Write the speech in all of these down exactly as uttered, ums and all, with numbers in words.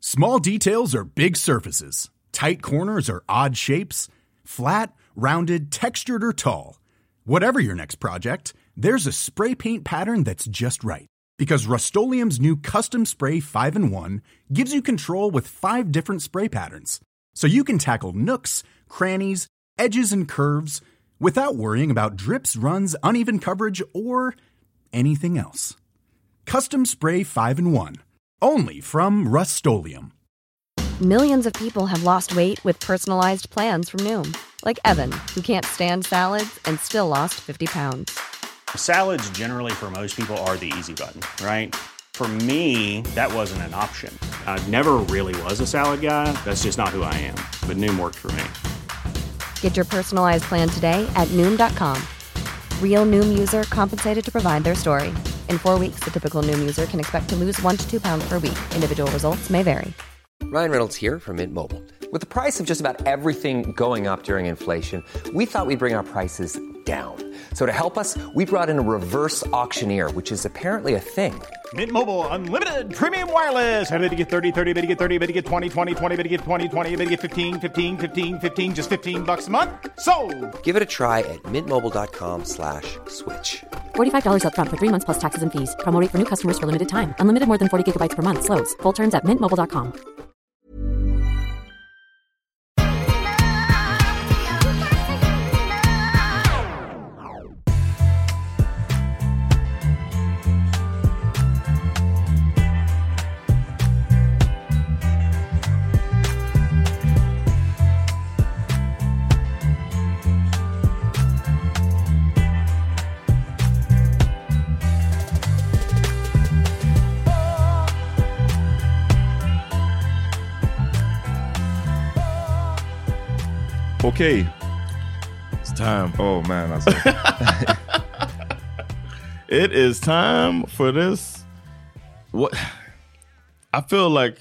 Small details are big surfaces. Tight corners are odd shapes. Flat, rounded, textured, or tall. Whatever your next project, there's a spray paint pattern that's just right. Because Rust-Oleum's new Custom Spray five in one gives you control with five different spray patterns. So you can tackle nooks, crannies, edges, and curves without worrying about drips, runs, uneven coverage, or anything else. Custom Spray five in one. Only from Rust-Oleum. Millions of people have lost weight with personalized plans from Noom. Like Evan, who can't stand salads and still lost fifty pounds. Salads generally for most people are the easy button, right? For me, that wasn't an option. I never really was a salad guy. That's just not who I am. But Noom worked for me. Get your personalized plan today at Noom dot com. Real Noom user compensated to provide their story. In four weeks, the typical Noom user can expect to lose one to two pounds per week. Individual results may vary. Ryan Reynolds here from Mint Mobile. With the price of just about everything going up during inflation, we thought we'd bring our prices down. So to help us, we brought in a reverse auctioneer, which is apparently a thing. Mint Mobile Unlimited Premium Wireless. How to get thirty, thirty, how to get thirty, how to get twenty, twenty, twenty, how to get twenty, twenty, how to get fifteen, fifteen, fifteen, fifteen, just fifteen bucks a month? Sold! Give it a try at mintmobile.com slash switch. forty-five dollars up front for three months plus taxes and fees. Promo rate for new customers for limited time. Unlimited more than forty gigabytes per month. Slows full terms at mint mobile dot com. Okay. It's time. Oh man, alltså. It is time for this. What I feel like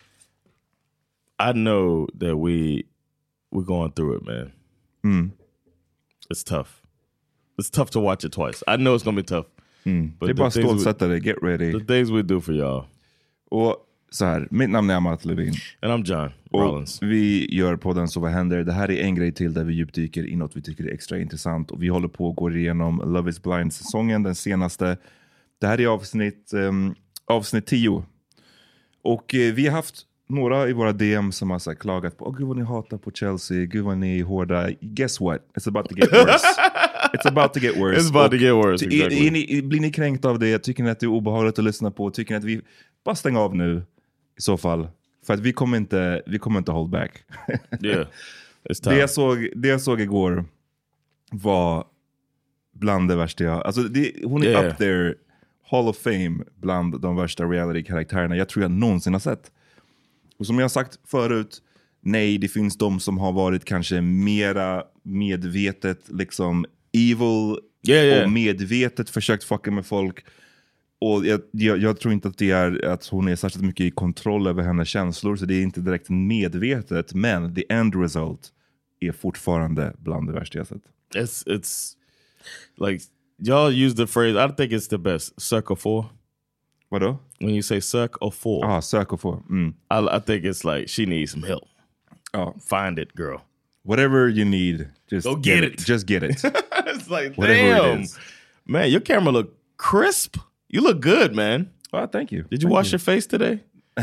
I know that we we're going through it, man. Mm. It's tough. It's tough to watch it twice. I know it's gonna be tough. Mm. Det är bara stålsätta det. Get ready. The things we do for y'all. Och så här, mitt namn är Amat Levin. And I'm John Rollins. Och vi gör podden Så vad händer? Det här är en grej till där vi djupdyker i något vi tycker är extra intressant. Och vi håller på att gå igenom Love is Blind-säsongen, den senaste. Det här är avsnitt, um, avsnitt tio. Och uh, vi har haft några i våra D M som har så här, klagat på, åh gud vad ni hatar på Chelsea, gud vad ni är hårda. Guess what? It's about to get worse. It's about to get worse. It's about och to get worse, exactly. Är, är ni, blir ni kränkt av det? Tycker ni att det är obehagligt att lyssna på? Tycker ni att vi bara stänger av nu? I så fall. För att vi kommer inte, vi kommer inte hold back. Yeah, det, jag såg, det jag såg igår var bland det värsta jag... Alltså det, hon är yeah. up there, Hall of Fame, bland de värsta reality-karaktärerna jag tror jag någonsin har sett. Och som jag har sagt förut, nej, det finns de som har varit kanske mera medvetet liksom evil yeah, yeah. och medvetet försökt fucka med folk. Och jag, jag, jag tror inte att det är att hon är särskilt mycket i kontroll över hennes känslor, så det är inte direkt medvetet, men the end result är fortfarande bland det värsta jag sett. It's, it's like, y'all use the phrase, I think it's the best, suck or fall. Vadå? When you say suck or fall. Ah, suck or fall. Mm. I, I think it's like, she needs some help. Oh. Find it, girl. Whatever you need, just Go get, get it. it. Just get it. It's like, whatever damn. it is. Man, your camera look crisp. You look good, man. Oh, thank you. Did you thank wash you. your face today?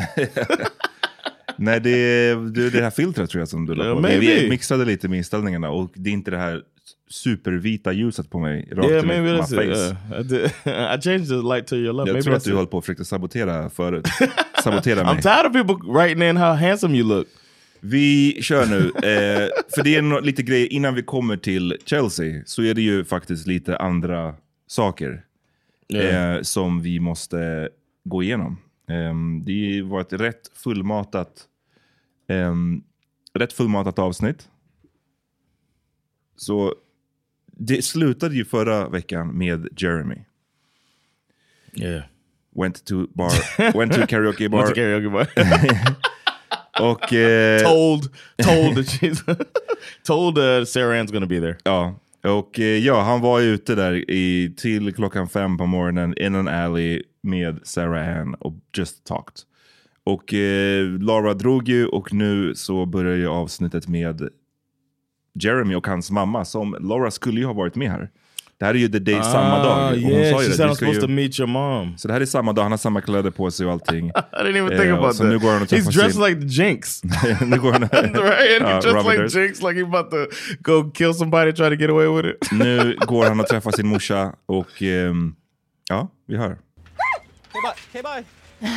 Nej, det är det här filtret tror jag som du la på. Maybe. Vi mixade lite med inställningarna och det är inte det här supervita ljuset på mig rakt Yeah, i maybe my that's face. it. Uh, I, did, I changed the light to your left. Jag maybe tror att that's du it. höll på att försöka sabotera förut. Sabotera mig. I'm tired of people writing in how handsome you look. Vi kör nu. Eh, för det är no- lite grejer innan vi kommer till Chelsea, så är det ju faktiskt lite andra saker Yeah. eh, som vi måste gå igenom. Eh, det var ett rätt fullmatat eh, rätt fullmatat avsnitt. Så det slutade ju förra veckan med Jeremy. Yeah. Went to bar, went to karaoke bar. Went to karaoke bar. Och eh, told told that she's told uh, Sarah Ann's gonna be there. Ja. Och eh, ja, han var ute där i, till klockan fem på morgonen in an alley med Sarah Ann och just talked. Och eh, Laura drog ju och nu så börjar ju avsnittet med Jeremy och hans mamma som Laura skulle ju ha varit med här. Det här är ju the day ah, samma dag. Och yeah, hon sa ju she det. said I'm supposed ju... to meet your mom. Så det här är samma dag, han har samma kläder på sig och allting. I didn't even think eh, about that. Nu går han och He's dressed sin... like the Jinx. nu går han... right? And uh, he's dressed like Durst. Jinx, like he's about to go kill somebody, try to get away with it. Nu går han och träffar sin morsa och um, ja, vi hör. Okay, bye. Okay, bye.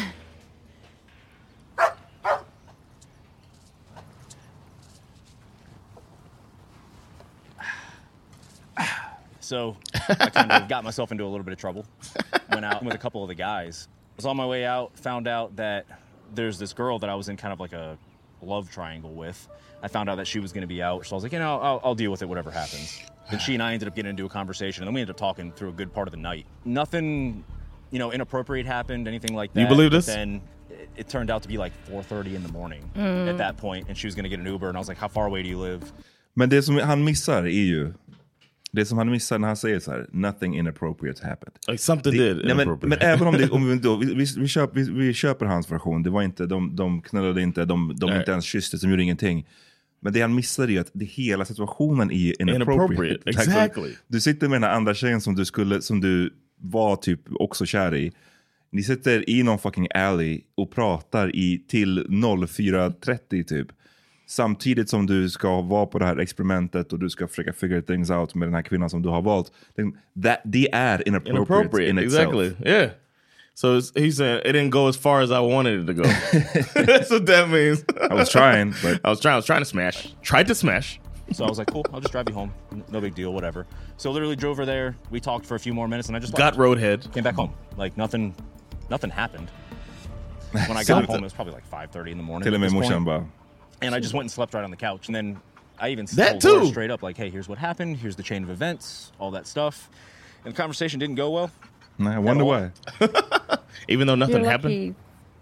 So I kind of got myself into a little bit of trouble. Went out with a couple of the guys. I was on my way out, found out that there's this girl that I was in kind of like a love triangle with. I found out that she was going to be out. So I was like, you know, I'll, I'll deal with it, whatever happens. Then she and I ended up getting into a conversation. And then we ended up talking through a good part of the night. Nothing, you know, inappropriate happened, anything like that. You believe this? But then it, it turned out to be like four thirty in the morning mm. at that point. And she was going to get an Uber. And I was like, how far away do you live? Men det som han missar är ju det som han missar när han säger så här, nothing inappropriate happened. Like something det, did nej, men, men även om, det, om vi, då, vi, vi, köper, vi, vi köper hans version, det var inte, de, de knullade inte, de, de inte ens kysste, som gjorde ingenting. Men det han missar är att det hela situationen är inappropriate. inappropriate. Exactly. Du sitter med den här andra tjejen som du, skulle, som du var typ också kär i. Ni sitter i någon fucking alley och pratar i till fyra trettio typ. Samtidigt som du ska vara på det här experimentet och du ska försöka figure things out med den här kvinnan som du har valt. That, det är inappropriate, inappropriate in exactly. itself. Yeah. So it's, he's saying it didn't go as far as I wanted it to go. That's what that means. I was trying, but I was trying. I was trying to smash. Tried to smash. So I was like, cool, I'll just drive you home. No big deal, whatever. So literally drove her there. We talked for a few more minutes, and I just got left. roadhead. Came back home. Like nothing, nothing happened. When I got home, it was probably like five thirty in the morning. Till och med morsan bara. And I just went and slept right on the couch. And then I even that told her too. straight up, like, hey, here's what happened. Here's the chain of events, all that stuff. And the conversation didn't go well. No, I wonder why. Even though nothing You're happened?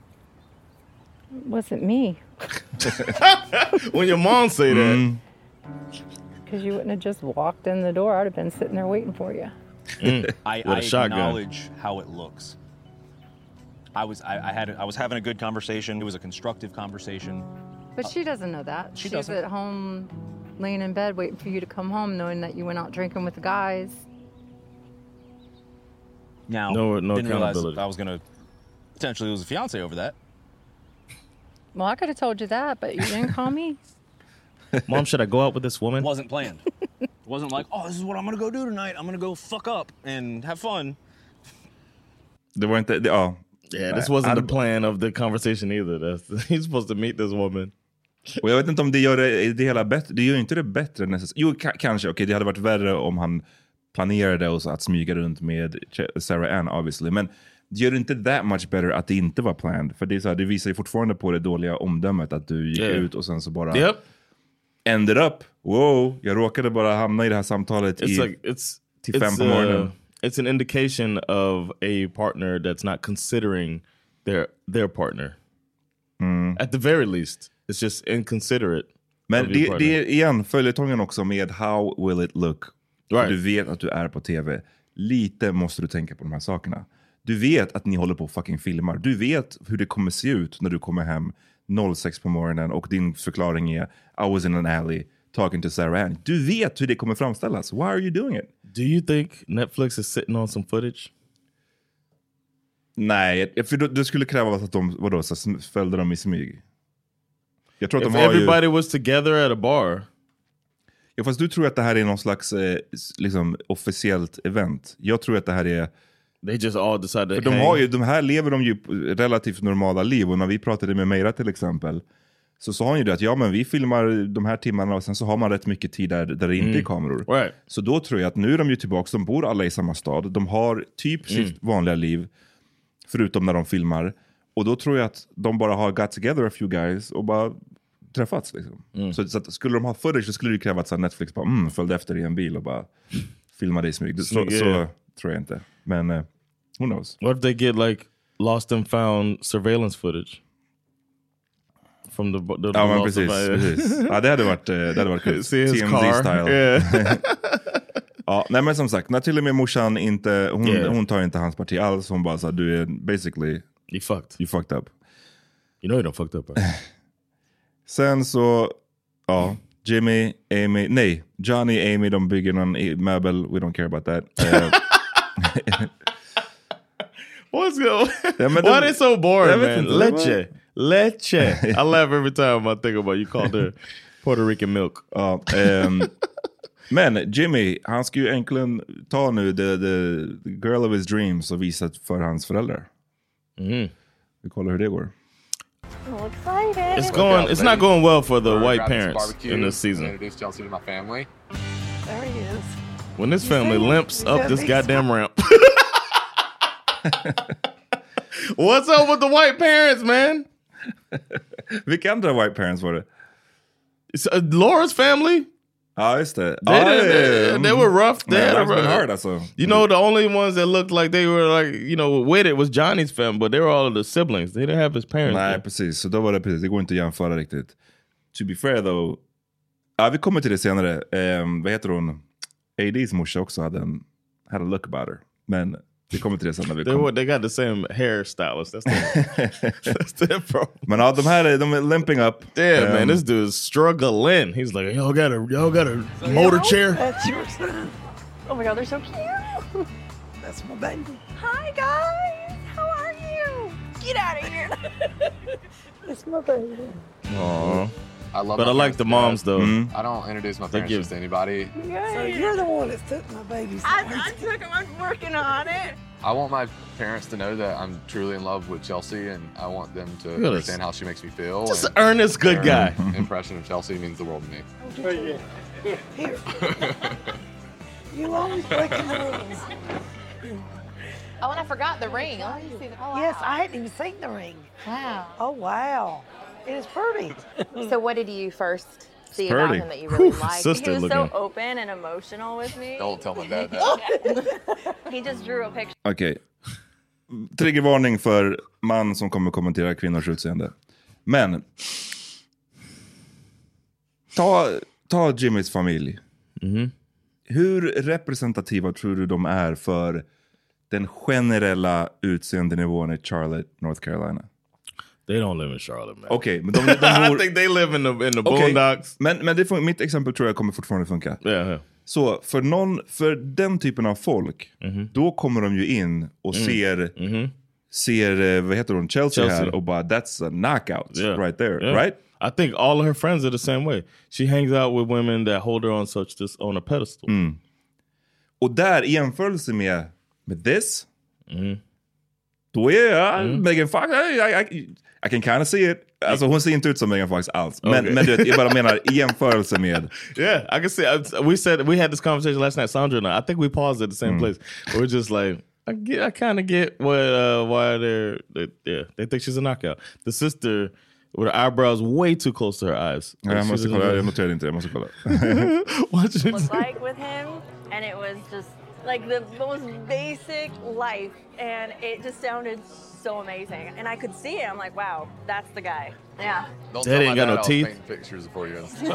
It wasn't me. When your mom say that. Because you wouldn't have just walked in the door. I'd have been sitting there waiting for you. Mm. I, I acknowledge how it looks. I was I, I had I was having a good conversation. It was a constructive conversation. But she doesn't know that. She She's doesn't. at home, laying in bed, waiting for you to come home, knowing that you went out drinking with the guys. Now, no, no didn't realize accountability. I was going to potentially lose a fiance over that. Well, I could have told you that, but you didn't call me. Mom, should I go out with this woman? Wasn't planned. It wasn't like, oh, this is what I'm going to go do tonight. I'm going to go fuck up and have fun. Det var inte, det, ja. Yeah, this wasn't the plan of the conversation either. That's, he's supposed to meet this woman. Och jag vet inte om det gör det, det hela bättre. Det gör inte det bättre nästan. Jo, ka- kanske. Okej, okay, det hade varit värre om han planerade och så att smyga runt med Sarah Ann, obviously. Men det gör det inte that much better att det inte var planned. För det, är så här, det visar ju fortfarande på det dåliga omdömet att du gick yeah. ut och sen så bara... Yep. Ended up, wow, jag råkade bara hamna i det här samtalet it's i, like, it's, till fem it's, på morgonen. Uh, it's an indication of a partner that's not considering their their partner. Mm. At the very least. It's just inconsiderate. Men det, det är igen följetongen också med how will it look. Right. Du vet att du är på tv. Lite måste du tänka på de här sakerna. Du vet att ni håller på och fucking filmar. Du vet hur det kommer se ut när du kommer hem sex på morgonen och din förklaring är I was in an alley talking to Sarah Ann. Du vet hur det kommer framställas. Why are you doing it? Do you think Netflix is sitting on some footage? Nej, för du, du skulle kräva att de vadå, så följde dem i smyg. Jag tror att If de har everybody ju... was together at a bar. Ja, fast du tror att det här är någon slags eh, liksom officiellt event. Jag tror att det här är... They just all decided. För de, har ju, de här lever de ju relativt normala liv. Och när vi pratade med Meira till exempel, så sa han ju det att ja, men vi filmar de här timmarna och sen så har man rätt mycket tid där, där det inte mm. är kameror. Right. Så då tror jag att nu är de ju tillbaka, de bor alla i samma stad. De har typ mm. sitt vanliga liv, förutom när de filmar. Och då tror jag att de bara har got together a few guys och bara träffats liksom. Mm. Så, så att, skulle de ha footage så skulle det kräva att Netflix bara mm, följde efter i en bil och bara filmade i smyg. Så, yeah. så tror jag inte. Men uh, who knows? What if they get like lost and found surveillance footage? From the, the, the ja, men precis, precis. Ja, det hade varit, det hade varit kul. T M Z-style. Yeah. Ja, nej men som sagt, när till och med morsan inte, hon, yeah. hon tar inte hans parti alls. Hon bara så du är basically you fucked. You fucked up. You know you don't fucked up, right? Sen så, ja, Jimmy, Amy, nej, Johnny, Amy, de bygger någon möbel. We don't care about that. Uh, What's going ja, Why de, are they so boring, man? Inte, Leche. Leche. I laugh every time I think about you called her Puerto Rican milk. Ja, um, men Jimmy, han ska ju egentligen ta nu the, the, the girl of his dreams och visa för hans föräldrar. Mm. Vi kollar hur det går. I'm excited. It's going. It's not going well for the We're white grabbing some parents barbecue in this season. and introduce Chelsea to my family. There he is. When this family see? limps You up got this big goddamn ramp. What's up with the white parents, man? Vilka andra white parents var det? It's, uh, Laura's family. Ja, just det. They, ah, they, they, they were rough. They Man, had a that's been rough- hard, alltså. You know, the only ones that looked like they were like, you know, with it was Johnny's family, but they were all the siblings. They didn't have his parents. Nej, there. precis. Så då var det precis. Det går inte att jämföra riktigt. To be fair though. Ja, vi kommer till det senare. Um, vad heter hon? A D's morsa också hade en had a look about her. Men vi kommer till det sen när vi They, kommer. were, they got the same hairstylist. That's the, that's the problem. Men ja, de här är, de är limping up. Yeah, Um, man, this dude's struggling. He's like, y'all got a, y'all got a motor chair. That's your son. Oh my God, they're so cute. That's my baby. Hi guys, how are you? Get out of here. It's my baby. Aw. I love But my I like parents the to moms death. though. Mm. I don't introduce my They parents give- just to anybody. So you're the one that took my baby's I, I took him. I'm working on it. I want my parents to know that I'm truly in love with Chelsea, and I want them to at understand this. how she makes me feel. Just and an earnest good their guy. Impression of Chelsea means the world to me. Here. You always breaking the rules. Oh, and I forgot the ring. Oh, you see the, oh, Yes, wow. I hadn't even seen the ring. Wow. Oh wow, it is pretty. So what did you first see It's about pretty. him that you really Whew, liked? sister He was looking. so open and emotional with me. Don't tell my dad that. He just drew a picture. Okej. Triggervarning för man som kommer kommentera kvinnors utseende. Men ta, ta Jimmys familj. Mhm. Hur representativa tror du de är för den generella utseendenivån i Charlotte, North Carolina? They don't live in Charlotte, man. Okej, men de, de I bor... think they live in the in the Okej, boondocks. Men, men det får, mitt exempel tror jag kommer fortfarande funka. Yeah, yeah. Så för, någon, för den typen av folk, då kommer de ju in och ser, ser eh, vad heter hon, Chelsea, Chelsea. här och bara that's a knockout Yeah. right there, Yeah. right? I think all of her friends are the same way. She hangs out with women that hold her on such this on a pedestal. Och där i jämförelse med, med this, då är jag Megan Fox, I, I, I, I can kind of see it. Alltså hon ser inte ut som Megan Fox alls. Men, Okay. men du vet, jag bara menar i jämförelse med. Yeah, I can see. I, we said we had this conversation last night, Sandra and I. I think we paused at the same place. We're just like, I get, I kind of get what uh, why they're, they, yeah, they think she's a knockout. The sister with her eyebrows way too close to her eyes. Ja, jag She måste doesn't- kolla, jag noterade inte, jag måste kolla. Watch it. Was like with him, and it was just like the most basic life, and it just sounded so amazing. And I could see it. I'm like, wow, that's the guy. Yeah. Don't Dad tell ain't my got no dad I was teeth. painting pictures for you and stuff.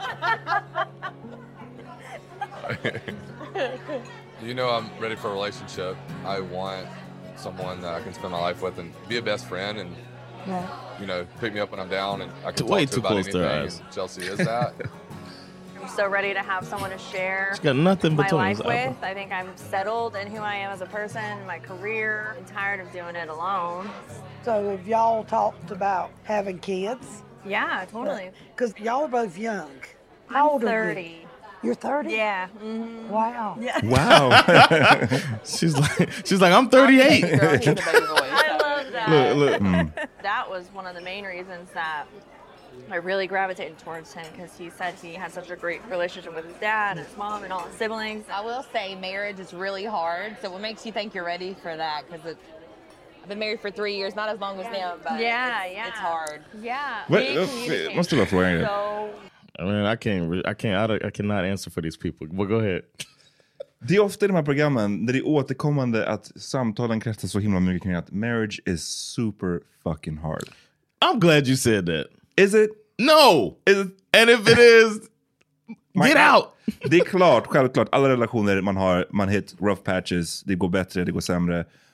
You know I'm ready for a relationship. I want someone that I can spend my life with and be a best friend and you know pick me up when I'm down and I can Way talk to too about close to her anything. eyes. And Chelsea is that. I'm so ready to have someone to share She got nothing my between life his with. eyebrows. I think I'm settled in who I am as a person, my career. I'm tired of doing it alone. So have y'all talked about having kids? Yeah, totally. Because y'all are both young. I'm How old are you? thirty. You're thirty? Yeah. Mm-hmm. Wow. Yeah. Wow. She's like, she's like, I'm thirty-eight. Girl, he's a baby boy. I love that. Look, look. That was one of the main reasons that I really gravitated towards him, because he said he had such a great relationship with his dad and his mom and all his siblings. I will say marriage is really hard. So what makes you think you're ready for that? Because I've been married for three years, not as long as them, but Yeah, it's, yeah. it's hard. Yeah. Vad- we vad- communicate måste bara fråga en grej. so I mean, I can't, re- I can't, I, don't- I cannot answer for these people. But go ahead. Det är ofta i de här programmen där det är återkommande att samtalen kretsar så himla mycket kring att marriage is super fucking hard. I'm glad you said that. Is it? No. Is it? And if it is, get out. Det är klart, självklart. Alla relationer man har, man hit rough patches. Det går bättre, det går sämre.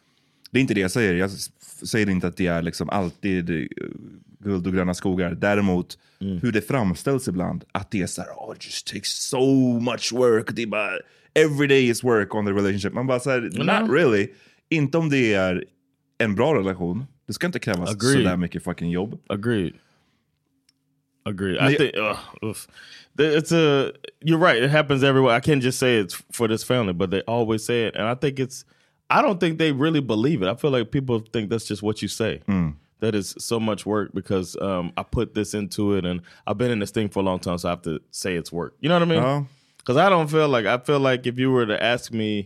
Det är inte det jag säger. Jag säger inte att det är liksom alltid uh, guld och gröna skogar. Däremot mm. hur det framställs ibland. Att det är så här, oh, it just takes so much work. Det är bara, every day is work on the relationship. Man bara säger, not mm. really. Inte om det är en bra relation. Det ska inte krävas Agreed. Så där mycket fucking jobb. Agreed. Agreed. I think uh, it's a. You're right. It happens everywhere. I can't just say it's for this family, but they always say it, and I think it's. I don't think they really believe it. I feel like people think that's just what you say. Mm. That is so much work because um, I put this into it, and I've been in this thing for a long time, so I have to say it's work. You know what I mean? Because uh. I don't feel like I feel like if you were to ask me.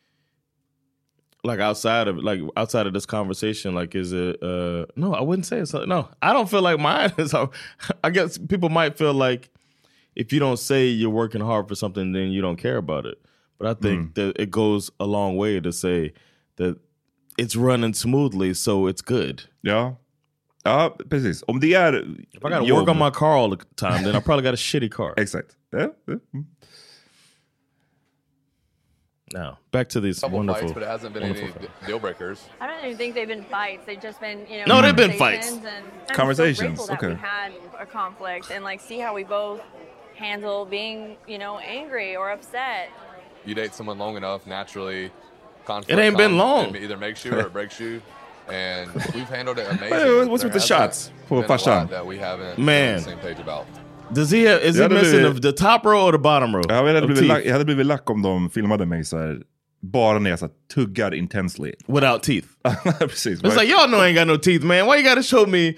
Like outside of like outside of this conversation, like is it? Uh, no, I wouldn't say it's no. I don't feel like mine is. I guess people might feel like if you don't say you're working hard for something, then you don't care about it. But I think mm. that it goes a long way to say that it's running smoothly, so it's good. Ja, ja, precis. Om det är if I got to work on my car all the time, then I probably got a shitty car. Exakt. Yeah. Yeah. Now, back to these Couple wonderful... fights, but it hasn't been any deal breakers. I don't even think they've been fights. They've just been, you know... No, they've been fights. And Conversations, I'm so okay. that we had a conflict and, like, see how we both handle being, you know, angry or upset. You date someone long enough, naturally, conflict It ain't been long. It either makes you or it breaks you. And we've handled it amazing. Well, what's with the shots? Been a lot that we haven't Man. been on the same page about. Does he have, is he missing the, the top row or the bottom row? Ja, jag, hade blivit lack, jag hade blivit lack om de filmade mig så här, bara när jag så här, tuggar intensely. Without teeth. Precis. It's like, y'all know I ain't got no teeth, man. Why you gotta show me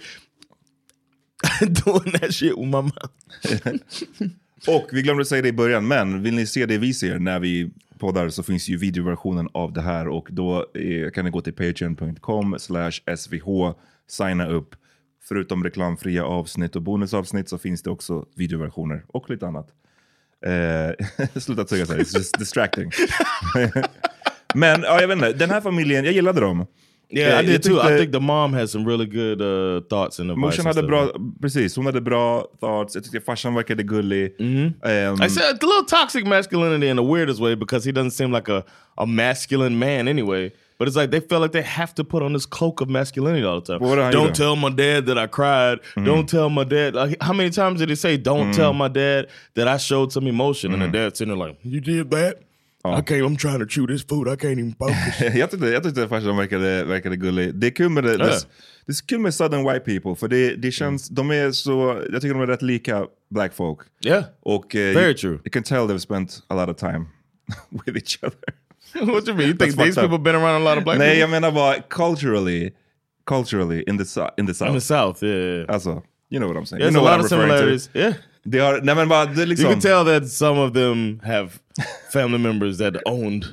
doing that shit with my mouth? Och vi glömde säga det i början, men vill ni se det vi ser när vi poddar så finns ju videoversionen av det här och då är, kan ni gå till patreon dot com slash s v h, signa upp. Förutom reklamfria avsnitt och bonusavsnitt så finns det också videoversioner och lite annat. Eh, sluta tugga så här, it's just distracting. Men ja, jag vet inte, den här familjen, jag gillade dem. Yeah, I did too. I think the mom has some really good uh, thoughts and advice. Morsan hade bra, precis, hon hade bra thoughts. Jag tyckte farsan verkade gullig. Mm-hmm. Um, I said a little toxic masculinity in the weirdest way because he doesn't seem like a, a masculine man anyway. But it's like they feel like they have to put on this cloak of masculinity all the time. Don't doing? tell my dad that I cried. Mm-hmm. Don't tell my dad. Like, how many times did he say, don't mm-hmm. tell my dad that I showed some emotion? Mm-hmm. And the dad's sitting there like, you did that? Ja. I can't, I'm trying to chew this food, I can't even focus. jag tyckte, jag tyckte farsan verkade, verkade gullig. Det är kul med det, yeah. det, det är kul med Southern white people. För det, det känns, mm. de är så, jag tycker de är rätt lika black folk. Yeah, och, uh, very you, true. You can tell they've spent a lot of time with each other. What do you mean? You think these people been around a lot of black Nej, people? jag menar bara culturally, culturally in the, in the South. In the South, yeah. yeah. Alltså, you know what I'm saying. There's you know a lot of similarities, to. yeah. Det har, nej men bara, det liksom... You can tell that some of them have family members that owned.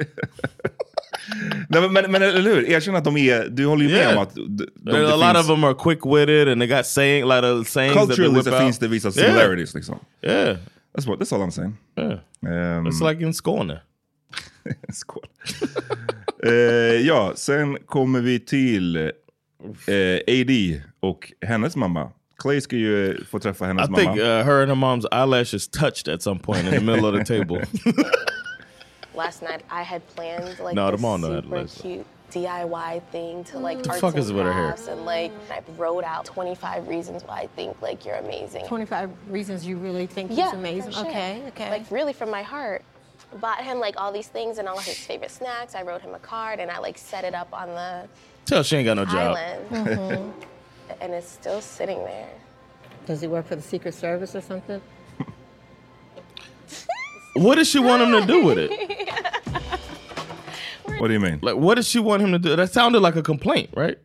nej, men, men, men eller hur? Erkänn att de är, du håller ju med yeah. om att de, de, a lot finns, of them are quick-witted and they got saying, a lot of sayings culturally that they whip out. Finns det vissa similarities yeah. liksom. Yeah. That's, what, that's all I'm saying. Yeah. Um, It's like in Skåne. Skål. uh, ja, sen kommer vi till uh, A D och hennes mamma. Clay ska ju få träffa hennes I mamma. I think uh, her and her mom's eyelashes touched at some point in the middle of the table. Last night I had planned like no, this super cute D I Y thing to like what arts the fuck is and with her hair? crafts and like I wrote out twenty-five reasons why I think like you're amazing. twenty-five reasons you really think yeah, he's amazing. Okay, okay. Like really from my heart. Bought him like all these things and all his favorite snacks. I wrote him a card and I like set it up on the Tell she ain't got no job. Mm-hmm. And it's still sitting there. Does he work for the Secret Service or something? What does she want him to do with it? What do you mean? Like, what does she want him to do? That sounded like a complaint, right?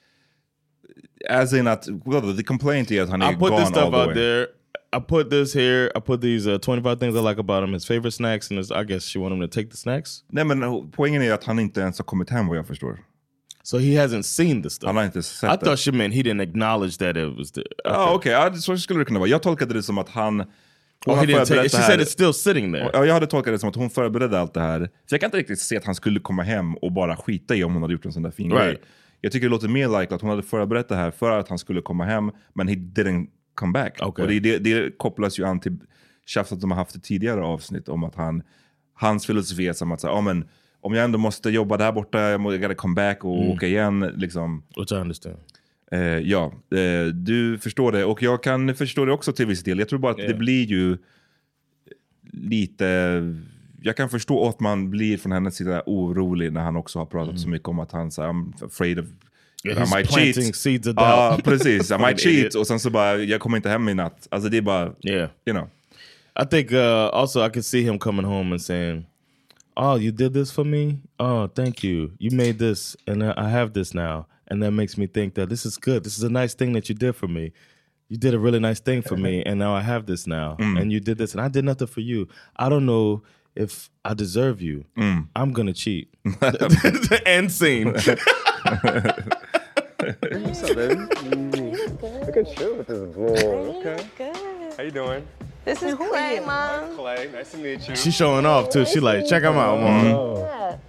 As in att, well, the complaint is att han är I put gone this stuff all the out way. there. I put this here. I put these uh, twenty-five things I like about him. His favorite snacks, and his, I guess she want him to take the snacks. Nej, men poängen är att han inte ens har kommit hem vad jag förstår. So he hasn't seen the stuff. Han har inte sett I det. thought she meant he didn't acknowledge that it was the... Ja, okay. ah, okej. Okay. Ja, så skulle det kunna vara. Jag tolkade det som att han... Oh, he didn't take, she said it's still sitting there. Ja, jag hade tolkat det som att hon förberedde allt det här. Så jag kan inte riktigt se att han skulle komma hem och bara skita i om hon hade gjort en sån där fin right. grej. Jag tycker det låter mer like att hon hade förberett det här för att han skulle komma hem, men he didn't come back. Okay. Och det, det, det kopplas ju an till tjafset de har haft i tidigare avsnitt om att han, hans filosofi är som att säga, ja men om jag ändå måste jobba där borta, jag måste gotta come back och Mm. åka igen liksom. Which I understand. Eh, ja, eh, du förstår det. Och jag kan förstå det också till viss del. Jag tror bara att Yeah. det blir ju lite... Jag kan förstå att man blir från hennes sida orolig när han också har pratat Mm. så mycket om att han så, I'm afraid of... Yeah, I he's might planting cheat. seeds of Ja, doubt. precis. I Fucking might cheat. idiot. Och sen så bara, jag kommer inte hem i natt. Alltså det är bara, Yeah. you know. I think uh, also I could see him coming home and saying, "Oh, you did this for me? Oh, thank you. You made this and I have this now." And that makes me think that this is good. This is a nice thing that you did for me. You did a really nice thing for me and now I have this now. Mm. And you did this and I did nothing for you. I don't know if I deserve you. Mm. I'm gonna cheat. The end scene. What's up, baby? Mm. Look at you with this vlog. Okay. Good. How you doing? This is Clay, Mom. Clay, nice to meet you. She's showing off too. She like, check him out, Mom. Oh.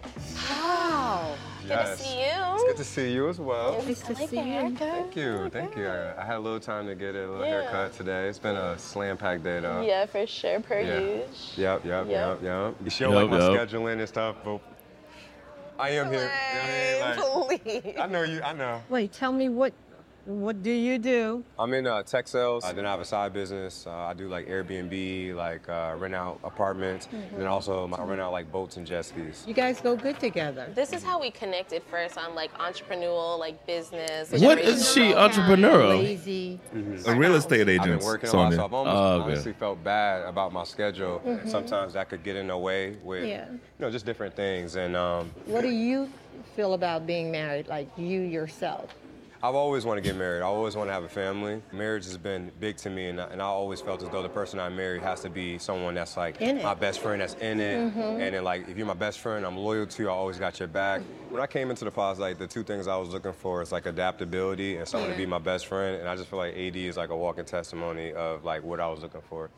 Wow. Good Yes. to see you. It's good to see you as well. Nice to see you. Thank you, thank you. I, I had a little time to get a little Yeah. haircut today. It's been a slam-packed day, though. Yeah, for sure, per Yeah. use. Yep, yep, Yep. yep, yep. You show Yep, like my yep. scheduling and stuff, but I am here. You know what I mean? Like, I know you, I know. Wait, tell me what what do you do? I'm in uh, tech sales. Uh, then I have a side business. Uh, I do like Airbnb, like uh, rent out apartments, Mhm. and then also I rent out like boats and jet skis. You guys go good together. This is how we connected first on like entrepreneurial, like business. What is she entrepreneurial? Lazy. A real estate I've agent, been working a Sonia. lot, so I've almost, Oh, okay. honestly felt bad about my schedule. Mhm. Sometimes that could get in the way with, Yeah. you know, just different things. And um, What do you feel about being married, like you yourself? I've always wanted to get married. I always want to have a family. Marriage has been big to me, and I, and I always felt as though the person I marry has to be someone that's like In it. my best friend that's in it. Mhm. And then like, if you're my best friend, I'm loyal to you. I always got your back. When I came into the pause, like the two things I was looking for is like adaptability and someone to Yeah. be my best friend. And I just feel like A D is like a walking testimony of like what I was looking for.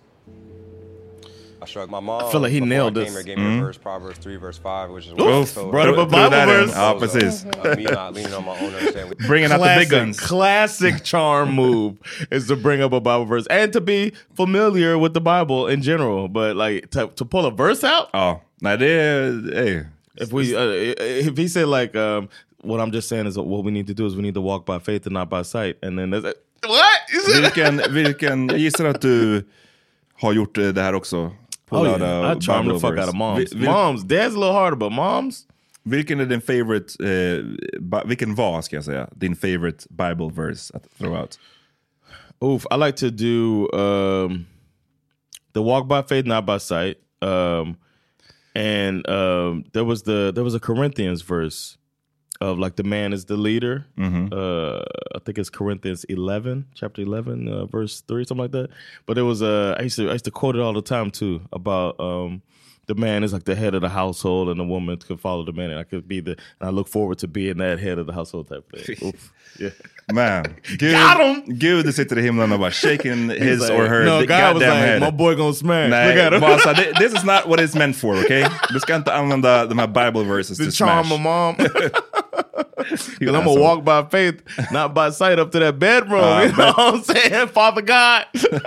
I shrugged. My mom. I feel like he before nailed I this. came here, gave me Mm. a verse, Proverbs three, verse five, which is Oof, what I told- brought up a Throw that Bible in. verse. Ja, precis. Of me not leaning on my own understanding. Bringing out the big Classic, guns. classic charm move is to bring up a Bible verse and to be familiar with the Bible in general. But like to, to pull a verse out. Ja, nej det är... Hey. If we, uh, if he said like, um, what I'm just saying is what we need to do is we need to walk by faith and not by sight. And then there's a, what? Is it? Vilken, vilken, jag gissar att du har gjort eh, det här också. Oh Pull out yeah, a I charm the Bible fuck verse. out of moms. Vi- vil- Moms, dad's a little harder, but moms. Vilken är din favorite, eh, ba, vilken var ska jag säga, din favorite Bible verse att throw out? Oof, I like to do um, the walk by faith, not by sight. Um, and um, there was the there was a Corinthians verse of like the man is the leader. Mhm. Uh, I think it's Corinthians eleven, chapter eleven, uh, verse three, something like that. But it was uh, I used to I used to quote it all the time too about um, the man is like the head of the household and the woman could follow the man, and I could be the and I look forward to being that head of the household type of thing. Oof. Yeah. Man, Gud, Got him! Gud sitter i himlen och bara shaking his like, or her no, the God was goddamn like, head. my boy gonna smash. Nej, Look at him. bara så här, "Thi- this is not what it's meant for, okay? Du ska inte använda de här Bible verses To to charm smash. my mom. You Because I'm gonna asshole. walk by faith, not by sight, up to that bedroom. Uh, you know but- what I'm saying? Father God.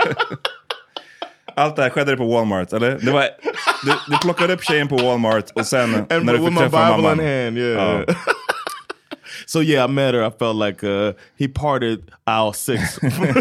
Allt det här skedde det på Walmart, eller? Det var, du, du plockade upp tjejen på Walmart och sen And när du with fick my träffa Bible mamman. in hand, yeah. Ja. So yeah, I met her. I felt like uh, he parted aisle six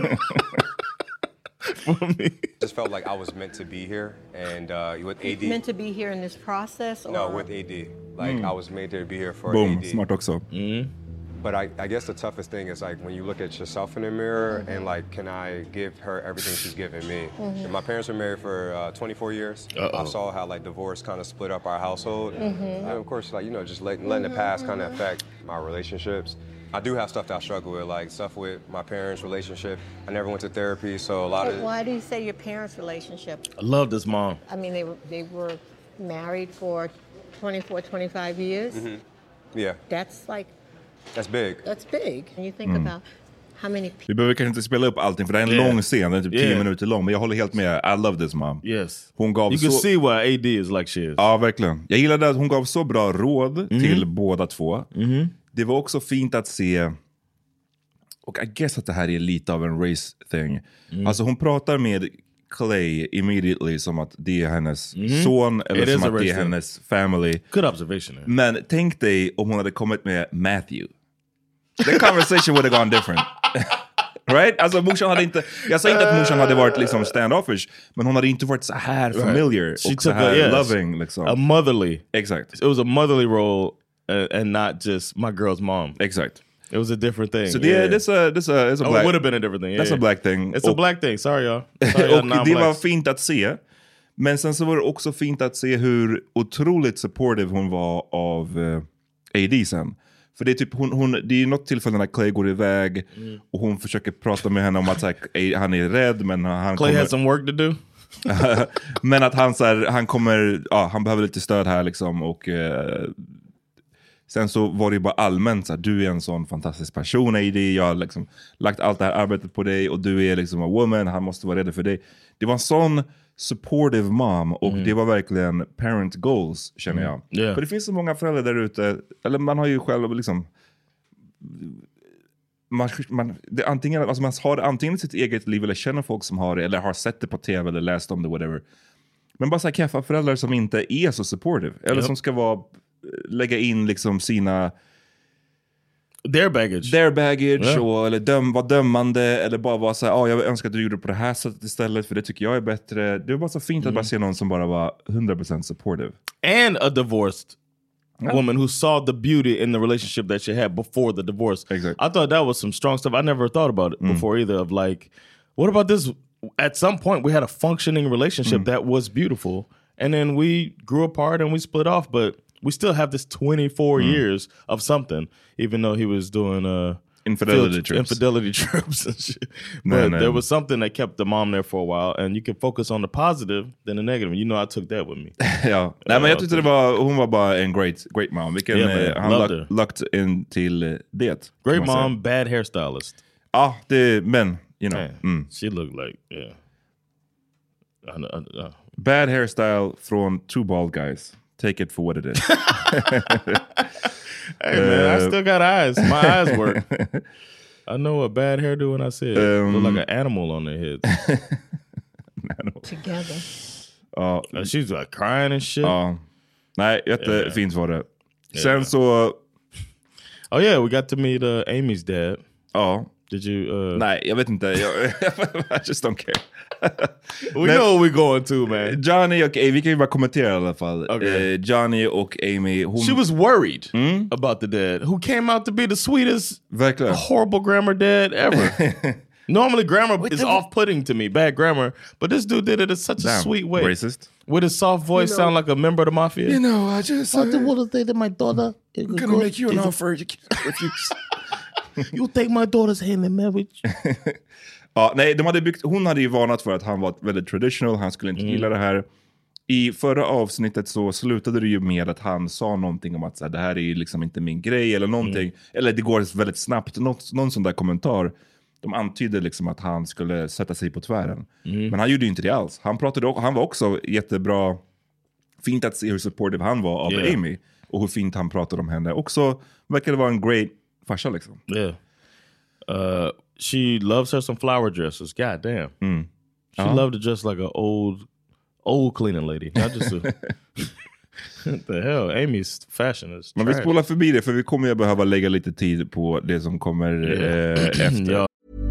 for me. Just felt like I was meant to be here, and uh, with A D. Meant to be here in this process? Or? No, with A D. Like Mm. I was made to be here for A Boom, D. smart också. But I, I guess the toughest thing is like when you look at yourself in the mirror Mm-hmm. and like, can I give her everything she's given me? Mhm. And my parents were married for uh, twenty-four years. Uh-oh. I saw how like divorce kind of split up our household. Mhm. And of course, like, you know, just letting, letting the past kind of Mm-hmm. affect my relationships. I do have stuff that I struggle with, like stuff with my parents' relationship. I never went to therapy, so a lot But of why do you say your parents' relationship? I love this mom. I mean, they were, they were married for twenty-four, twenty-five years. Mhm. Yeah, That's like, that's big. that's big. And you think Mm. about how many people. Vi behöver kanske inte spela upp allting för det är en Yeah. lång scen, den är typ tio Yeah. minuter lång. Men jag håller helt med, I love this mom. Yes. Hon gav You can så... see why A D is like she is. Ja, verkligen. Jag gillade att hon gav så bra råd till båda två. Mhm. Det var också fint att se, och I guess att det här är lite av en race thing. Alltså hon pratar med Clay immediately som att det är hennes Mhm. son It eller is som a att det är race thing. hennes family. Good observation there. Men tänk dig om hon hade kommit med Matthew. The conversation would have gone different. Right? Alltså morsan hade inte, jag säger inte att morsan hade varit liksom standoffish, men hon hade inte varit så här Right. familiar She och så took här a, yes, loving liksom. a motherly. Exakt. It was a motherly role uh, and not just my girl's mom. Exakt. It was a different thing. Så det yeah. är this a this a it's a Oh, black. it would have been a different thing. Yeah, That's yeah. a black thing. It's a Och- black thing. Sorry y'all. Sorry, y'all och det var non-blacks. fint att se. Men sen så var det också fint att se hur otroligt supportive hon var av uh, A D sen. För det är typ hon, hon det är ju något tillfälle när Clay går iväg Mm. och hon försöker prata med henne om att så här, han är rädd men han Clay kommer, has some work to do. men att han så här, han kommer, ja, han behöver lite stöd här liksom och eh, sen så var det ju bara allmänt så här, du är en sån fantastisk person A D, jag har liksom lagt allt det här arbetet på dig och du är liksom a woman, han måste vara redo för dig. Det var en sån supportive mom och Mm. det var verkligen parent goals känner Mm. jag. Yeah. För det finns så många föräldrar där ute, eller man har ju själv liksom man, man, det, antingen, alltså man har det antingen i sitt eget liv eller känner folk som har det eller har sett det på tv eller läst om det, whatever. Men bara så här keffa föräldrar som inte är så supportive eller Yep. som ska vara, lägga in liksom sina their baggage, their baggage Yeah. och, eller döm, vara dömande eller bara vara så här, ah, jag önskar att du gjorde det på det här sättet istället för det tycker jag är bättre. Det var bara så fint att Mm. bara se någon som bara var hundra procent supportive. And a divorced Yeah. woman who saw the beauty in the relationship that she had before the divorce. Exactly. I thought that was some strong stuff. I never thought about it Mm. before either. Of like, what about this? At some point, we had a functioning relationship Mm. that was beautiful, and then we grew apart and we split off. But we still have this twenty-four Mm. years of something, even though he was doing uh, Infidelity field- trips. Infidelity trips and shit. No, But no. there was something that kept the mom there for a while, and you can focus on the positive than the negative. You know, I took that with me. Ja, nej men jag tyckte det var, hon var bara en great, great mom. Vilken, Yeah, man. eh, han Loved luck, her. lucked in till eh, det. kan Great man säga. mom, bad hairstylist. Ja, det, men, you know. Man, Mm. she looked like, yeah. I, I, I, Bad hairstyle från two bald guys. Take it for what it is. hey man, I Uh, still got eyes. My eyes work. I know a bad hairdo when I see it. Um, Look like an animal on their head. Together. Ja, Uh, she's like crying and shit. ja. Nej, jättefint var det. Sen Yeah. så... Oh yeah, we got to meet uh, Amy's dad. Ja. Did you? Uh, Nej, jag vet inte. Jag, I just don't care. we Men- know where we're going to, man. Johnny och Amy, vi kan ju bara kommentera i alla fall. Okay. Eh, Johnny och Amy. Hon, She was worried Mm? about the dad, who came out to be the sweetest, verkligen. horrible grammar dad ever. Normally, grammar is off-putting to me, bad grammar. But this dude did it in such a Damn, sweet way. racist. With his soft voice, You know- sound like a member of the mafia. You know, I just... I want to say that my daughter is I'm gonna make you an offer you can't refuse. You take my daughter's hand in marriage. Ja, nej, de hade byggt, hon hade ju varnat för att han var väldigt traditional, han skulle inte Mm. gilla det här. I förra avsnittet så slutade det ju med att han sa någonting om att så här, det här är ju liksom inte min grej eller någonting. Mm. Eller det går väldigt snabbt, något, någon sån där kommentar. De antydde liksom att han skulle sätta sig på tvären. Mm. Men han gjorde ju inte det alls. Han, pratade, och- han var också jättebra, fint att se hur supportive han var av Yeah. Amy. Och hur fint han pratade om henne. Också verkade vara en great farsa liksom. Yeah. Uh, she loves her some flower dresses. God damn. Mm. She Uh-huh. loved to dress like an old, old cleaning lady. Not just a... What the hell? Amy's fashion is Men vi trash. spolar förbi det för vi kommer ju behöva lägga lite tid på det som kommer Yeah. eh, efter. Ja.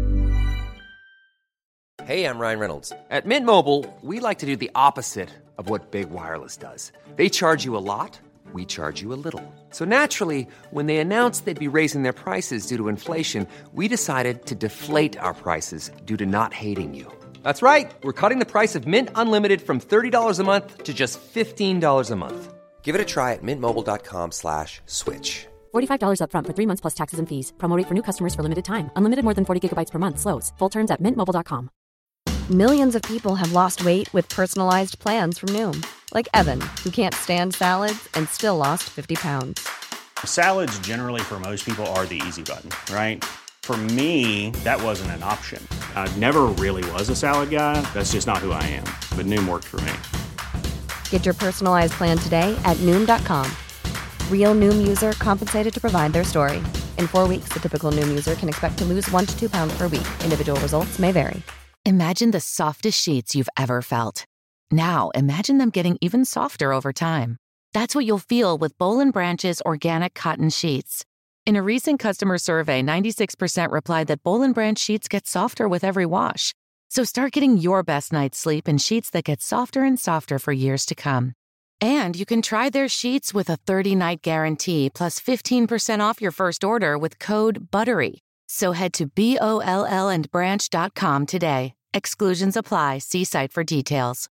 Hey, I'm Ryan Reynolds. At Mint Mobile, we like to do the opposite of what Big Wireless does. They charge you a lot, we charge you a little. So naturally, when they announced they'd be raising their prices due to inflation, we decided to deflate our prices due to not hating you. That's right. We're cutting the price of Mint Unlimited from thirty dollars a month to just fifteen dollars a month. Give it a try at mintmobile.com slash switch. forty-five dollars up front for three months plus taxes and fees. Promo rate for new customers for limited time. Unlimited more than forty gigabytes per month slows. Full terms at mint mobile dot com. Millions of people have lost weight with personalized plans from Noom, like Evan, who can't stand salads and still lost fifty pounds. Salads generally for most people are the easy button, right? For me, that wasn't an option. I never really was a salad guy. That's just not who I am. But Noom worked for me. Get your personalized plan today at Noom dot com. Real Noom user compensated to provide their story. In four weeks, the typical Noom user can expect to lose one to two pounds per week. Individual results may vary. Imagine the softest sheets you've ever felt. Now, imagine them getting even softer over time. That's what you'll feel with Boll and Branch's organic cotton sheets. In a recent customer survey, ninety-six percent replied that Boll and Branch sheets get softer with every wash. So start getting your best night's sleep in sheets that get softer and softer for years to come. And you can try their sheets with a thirty-night guarantee plus fifteen percent off your first order with code BUTTERY. So head to B O L L and branch dot com today. Exclusions apply. See site for details.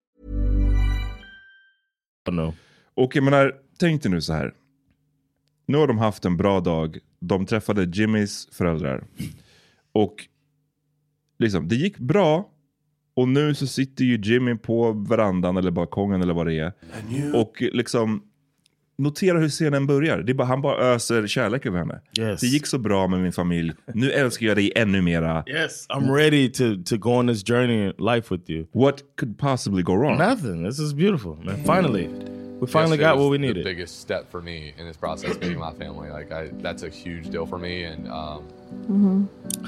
Oh no. Och jag menar, tänk dig nu så här. Nu har de haft en bra dag. De träffade Jimmys föräldrar. Och liksom, det gick bra. Och nu så sitter ju Jimmy på verandan eller balkongen eller vad det är. Och liksom, notera hur scenen börjar. Det är bara, han bara öser kärlek över henne. Yes. Det gick så bra med min familj. Nu älskar jag dig ännu mera. Yes, I'm ready to, to go on this journey in life with you. What could possibly go wrong? Nothing. This is beautiful, man. Finally. We finally Yes, it got was what we the needed. biggest step for me in this process, meeting my family. Like I, that's a huge deal for me, and um, Mm-hmm.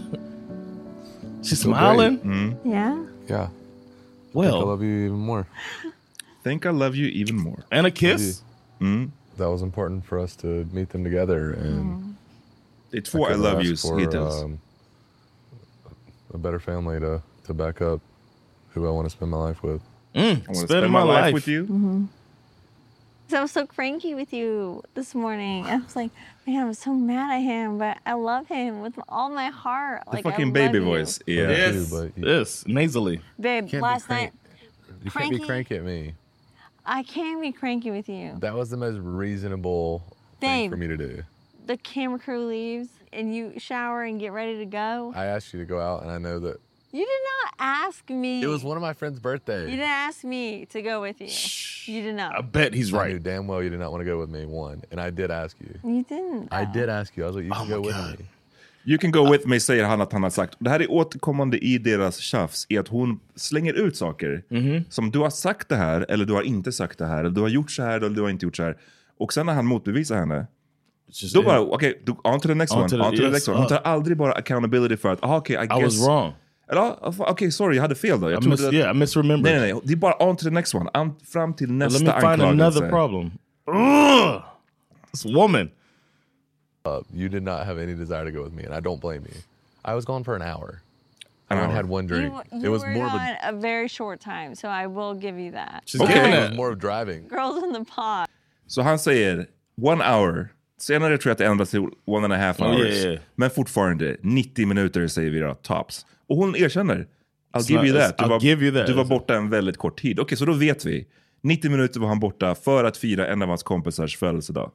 She's feel smiling. great. Mm. Yeah. Yeah. Well, I think I love you even more. Think I love you even more. And a kiss. Mm. That was important for us to meet them together, and it's four I, I love yous. He does um, a better family to to back up who I want to spend my life with. Mm, I want to spend, spend my, my life, life with you. Mm-hmm. So I was so cranky with you this morning. I was like, man, I'm so mad at him, but I love him with all my heart. The like, fucking I baby love voice. You. Yeah. Yes. Too, but you, yes. Nasally. Babe, last night. You cranky? can't be cranky at me. I can be cranky with you. That was the most reasonable Babe, thing for me to do. The camera crew leaves and you shower and get ready to go. I asked you to go out, and I know that You did not ask me. it was one of my friend's birthdays. You didn't ask me to go with you. You did not. I bet he's I right. knew damn well you did not want to go with me, one. And I did ask you. You didn't. I did ask you. I was like, you can Oh go my with God. me. You can go with me, säger han att han har sagt. Det här är återkommande i deras tjafs, är att hon slänger ut saker. Mhm. Som du har sagt det här, eller du har inte sagt det här, eller du har gjort så här, eller du har inte gjort så här. Och sen när han motbevisar henne, just då it. bara, okej, okay, on to the next On one, to the- on to the yes, next one. Hon uh. tar aldrig bara accountability för att, aha, okej, okay, I, I guess... was wrong. Eller, okej, okay, sorry, jag hade fel då. Jag I trodde miss, att... yeah, I misremembered. Nej, nej, nej. Det är bara on to the next one. An- fram till nästa Let me find anklagelse. another problem. Ugh! This woman. Uh, you did not have any desire to go with me, and I don't blame you. I was gone for an hour. I An only hour. had one drink. You, it you was were more of on a, a very short time, so I will give you that. She's Okay. giving it it. was more of driving. Girls in the pod. Så han säger one hour. Senare tror jag att det ändras till one and a half Oh, hours. yeah, yeah. Men fortfarande nittio minuter säger vi då, tops. Och hon erkänner. I'll It's give not- you it's- that. Du I'll var, give you that. du var borta en väldigt kort tid. Okej, så då vet vi. nittio minuter var han borta för att fira en av hans kompisars födelsedag.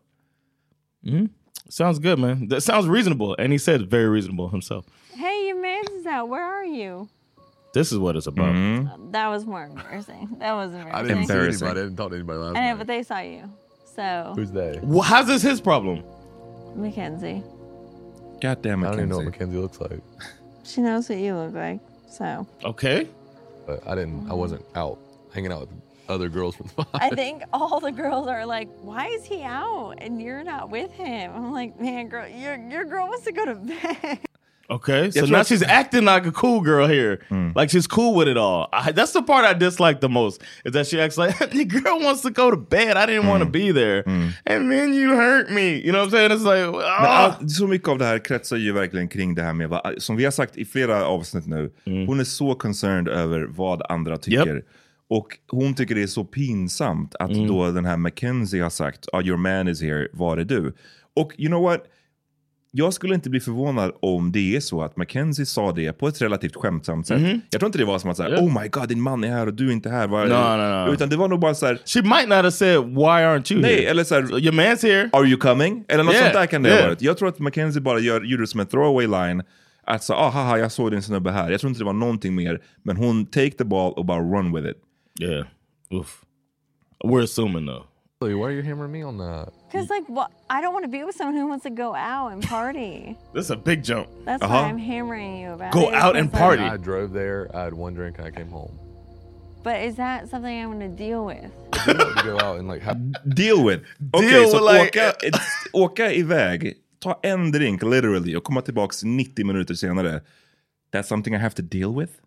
Mm. Sounds good, man. That sounds reasonable. And he said very reasonable himself. Hey, your man's out. Where are you? This is what it's about. Mm. That was more embarrassing. That was I embarrassing. didn't see Embarrassing. anybody. I didn't talk to anybody last I know, night. but they saw you. So, Who's they? Well, how's this his problem? Mackenzie. God damn I it, don't even know what Mackenzie. Mackenzie looks like. She knows what you look like. So, Okay. But I didn't. I wasn't out hanging out with other girls from the pod. I think all the girls are like, why is he out and you're not with him? I'm like, man, girl, your, your girl wants to go to bed. Okay. So That's now right. she's acting like a cool girl here. Like she's cool with it all. I, that's the part I dislike the most. Is that she acts like, the girl wants to go to bed. I didn't want to be there. And then you hurt me. You know what I'm saying? It's like, Men ah. all, så mycket av det här kretsar ju verkligen kring det här med vad, som vi har sagt i flera avsnitt nu. Hon är så concerned över vad andra tycker. Yep. Och hon tycker det är så pinsamt att då den här Mackenzie har sagt, oh, your man is here, var är du? Och you know what? Jag skulle inte bli förvånad om det är så att Mackenzie sa det på ett relativt skämtsamt sätt. Mhm. Jag tror inte det var som att säga, Yeah. oh my god, din man är här och du är inte här. Var är No, du? no, no. Utan det var nog bara så här, She might not have said, why aren't you nej, here? eller så här, So your man's here. are you coming? Eller något Yeah, sånt där kan det ha yeah. varit. Jag tror att Mackenzie bara gör, gjorde det som en throwaway line. Att så, ah, haha, jag såg din snubbe här. Jag tror inte det var någonting mer. Men hon take the ball och bara run with it. Yeah. Oof. We're assuming though. Why are you hammering me on that? Because, like, what? I don't want to be with someone who wants to go out and party. This is a big jump. That's Uh-huh. why I'm hammering you about Go it. out and because, party. I drove there. I had one drink and I came home. Like, but is that something I'm going to deal with? I did have to go out and like have Deal with. Okej, Deal så with, like- åka, ett, åka iväg. Ta en drink, literally. Och komma tillbaks nittio minuter senare. That's something I have to deal with?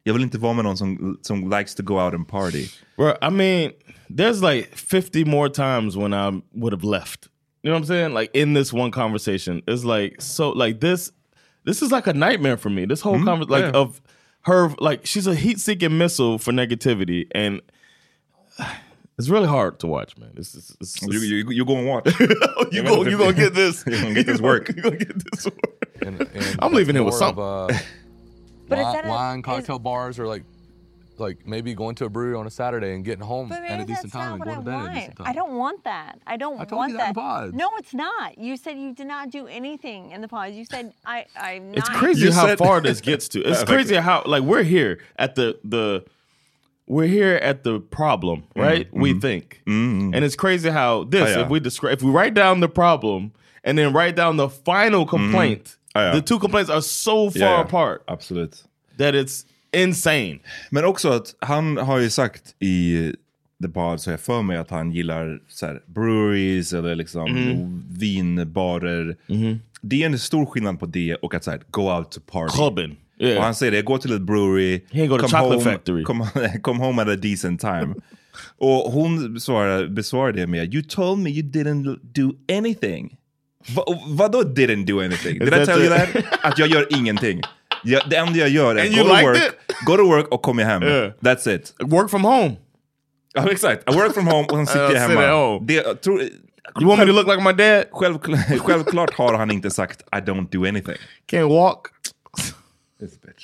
Jag vill inte vara med någon som, som likes to go out and party. Bro, I mean, there's like fifty more times when I would have left. You know what I'm saying? Like in this one conversation, it's like so like this. This is like a nightmare for me. This whole mm, conversation, like yeah. of her, like she's a heat-seeking missile for negativity, and it's really hard to watch, man. It's, it's, it's, it's you you you gonna watch? you go you gonna get this? You gonna get this work? You gonna get this work? And, and I'm leaving here with something. Of, uh, but wine, is that a, wine cocktail is, bars, or like like maybe going to a brewery on a Saturday and getting home but at a decent time and going to bed at a decent time. I don't want that. I don't I told want you that. that in the pods. No, it's not. You said you did not do anything in the pods. You said I. I'm not. It's crazy you how said, far this gets to. It's crazy how like we're here at the the we're here at the problem, right? Mm-hmm. We think, mm-hmm. and it's crazy how this. Oh, yeah. If we describe, if we write down the problem and then write down the final complaint, mm-hmm. oh, yeah. the two complaints are so far yeah, yeah. apart. Absolut. That it's insane. Men också att han har ju sagt i The Pod, så jag för mig att han gillar så här, breweries eller liksom mm. vinbarer. Mm. Det är en stor skillnad på det och att så här, go out to party. Klubben. Yeah. Och han säger det, gå till ett brewery. He go to chocolate home, factory. Come, come home at a decent time. Och hon svarade, besvarade det med, you told me you didn't do anything. Va, vadå didn't do anything? Did I tell you that? Att jag gör ingenting. Ja, det enda jag gör är go to, work, go to work och kommer hem. Yeah. That's it. Work from home. Ja, exakt. I work from home och sen sitter jag hemma. Det, tror, you want me to look like my dad? Självklart, självklart har han inte sagt I don't do anything. Can't walk. This bitch.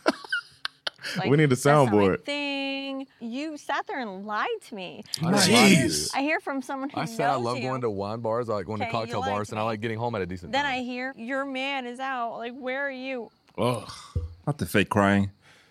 Like, we need a soundboard. Thing. You sat there and lied to me. Jeez. I hear from someone who I said knows I love you. going to wine bars. I like going okay, to cocktail bars, and I like getting home at a decent then time. Then I hear your man is out. Like, where are you? Ugh. Not the fake crying.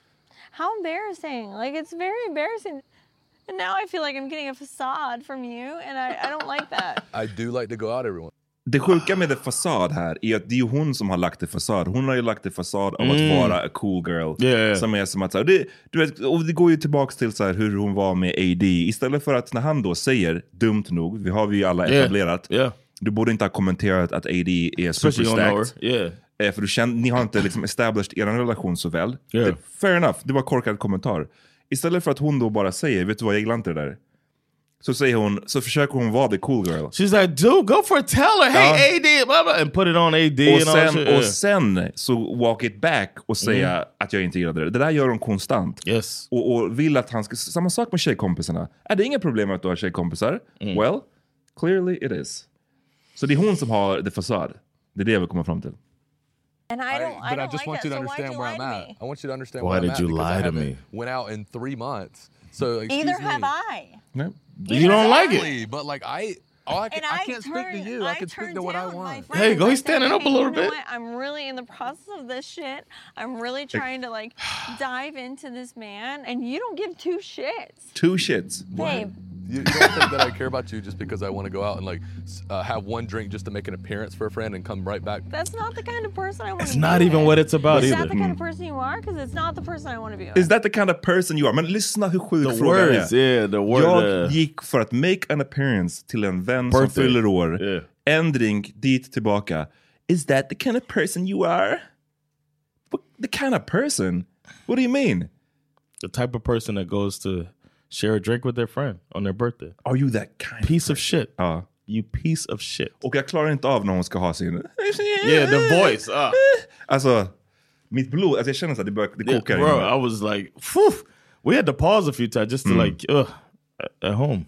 How embarrassing. Like, it's very embarrassing. And now I feel like I'm getting a facade from you, and I, I don't like that. I do like to go out everyone. Det sjuka med det fasad här är att det är hon som har lagt det fasad. Hon har ju lagt det fasad av mm. att vara a cool girl. Yeah, yeah. Som är som att så här, det, du vet, och det går ju tillbaks till så här, hur hon var med A D. Istället för att när han då säger, dumt nog, vi har vi ju alla etablerat. Yeah. Yeah. Du borde inte ha kommenterat att A D är superstacked. Yeah. Eh, för du känner, ni har inte liksom established er relation så väl. Yeah. Det, fair enough, det var korkad kommentar. Istället för att hon då bara säger, vet du vad, jag gillar inte det där. Så säger hon, så försöker hon vara the cool girl. She's like, dude, go for it, tell her, hey, ja. A D, blah, blah, and put it on A D. Och and sen, all shit. och sen så walk it back och säga mm. att jag inte gillade det. Det där gör hon konstant. Yes. Och, och vill att han ska, samma sak med tjejkompisarna. Är det inga problem att du har tjejkompisar? Mm. Well, clearly it is. Så det är hon som har the facade. Det är det jag vill komma fram till. And I don't, I, but don't I just like want it, you to so understand you where I'm lie at. to me? I want you to understand why where I'm did at you because lie I to haven't me? went out in three months. So Either me. have I. No. You don't like it. But like I, oh, I, can, I, I can't turn, speak to you. I, I can speak to what I want. Hey, go. He's standing up a little hey, you know bit. What? I'm really in the process of this shit. I'm really trying to like dive into this man, and you don't give two shits. Two shits, babe. You, you don't think that I care about you just because I want to go out and like uh, have one drink just to make an appearance for a friend and come right back? That's not the kind of person I want to be. It's not even with. what it's about Is either. that the kind of person you are? Because it's not the person I want to be with. Is that the kind of person you are? Men lyssna hur sjuk the frågan words, är. Yeah, the word, jag uh, gick för att make an appearance till en vän birthday. som fyller år. Yeah. En drink, dit, tillbaka. Is that the kind of person you are? What, the kind of person? What do you mean? The type of person that goes to share a drink with their friend on their birthday. Are you that kind piece of, of shit? Ja. You piece of shit. Och jag klarar inte av när hon ska ha sin... Yeah, the voice. Uh. Alltså, mitt blod, alltså jag känner så att det börjar, det kokar. Yeah, bro, I was like, phew. We had to pause a few times just to mm. like, ugh, at home.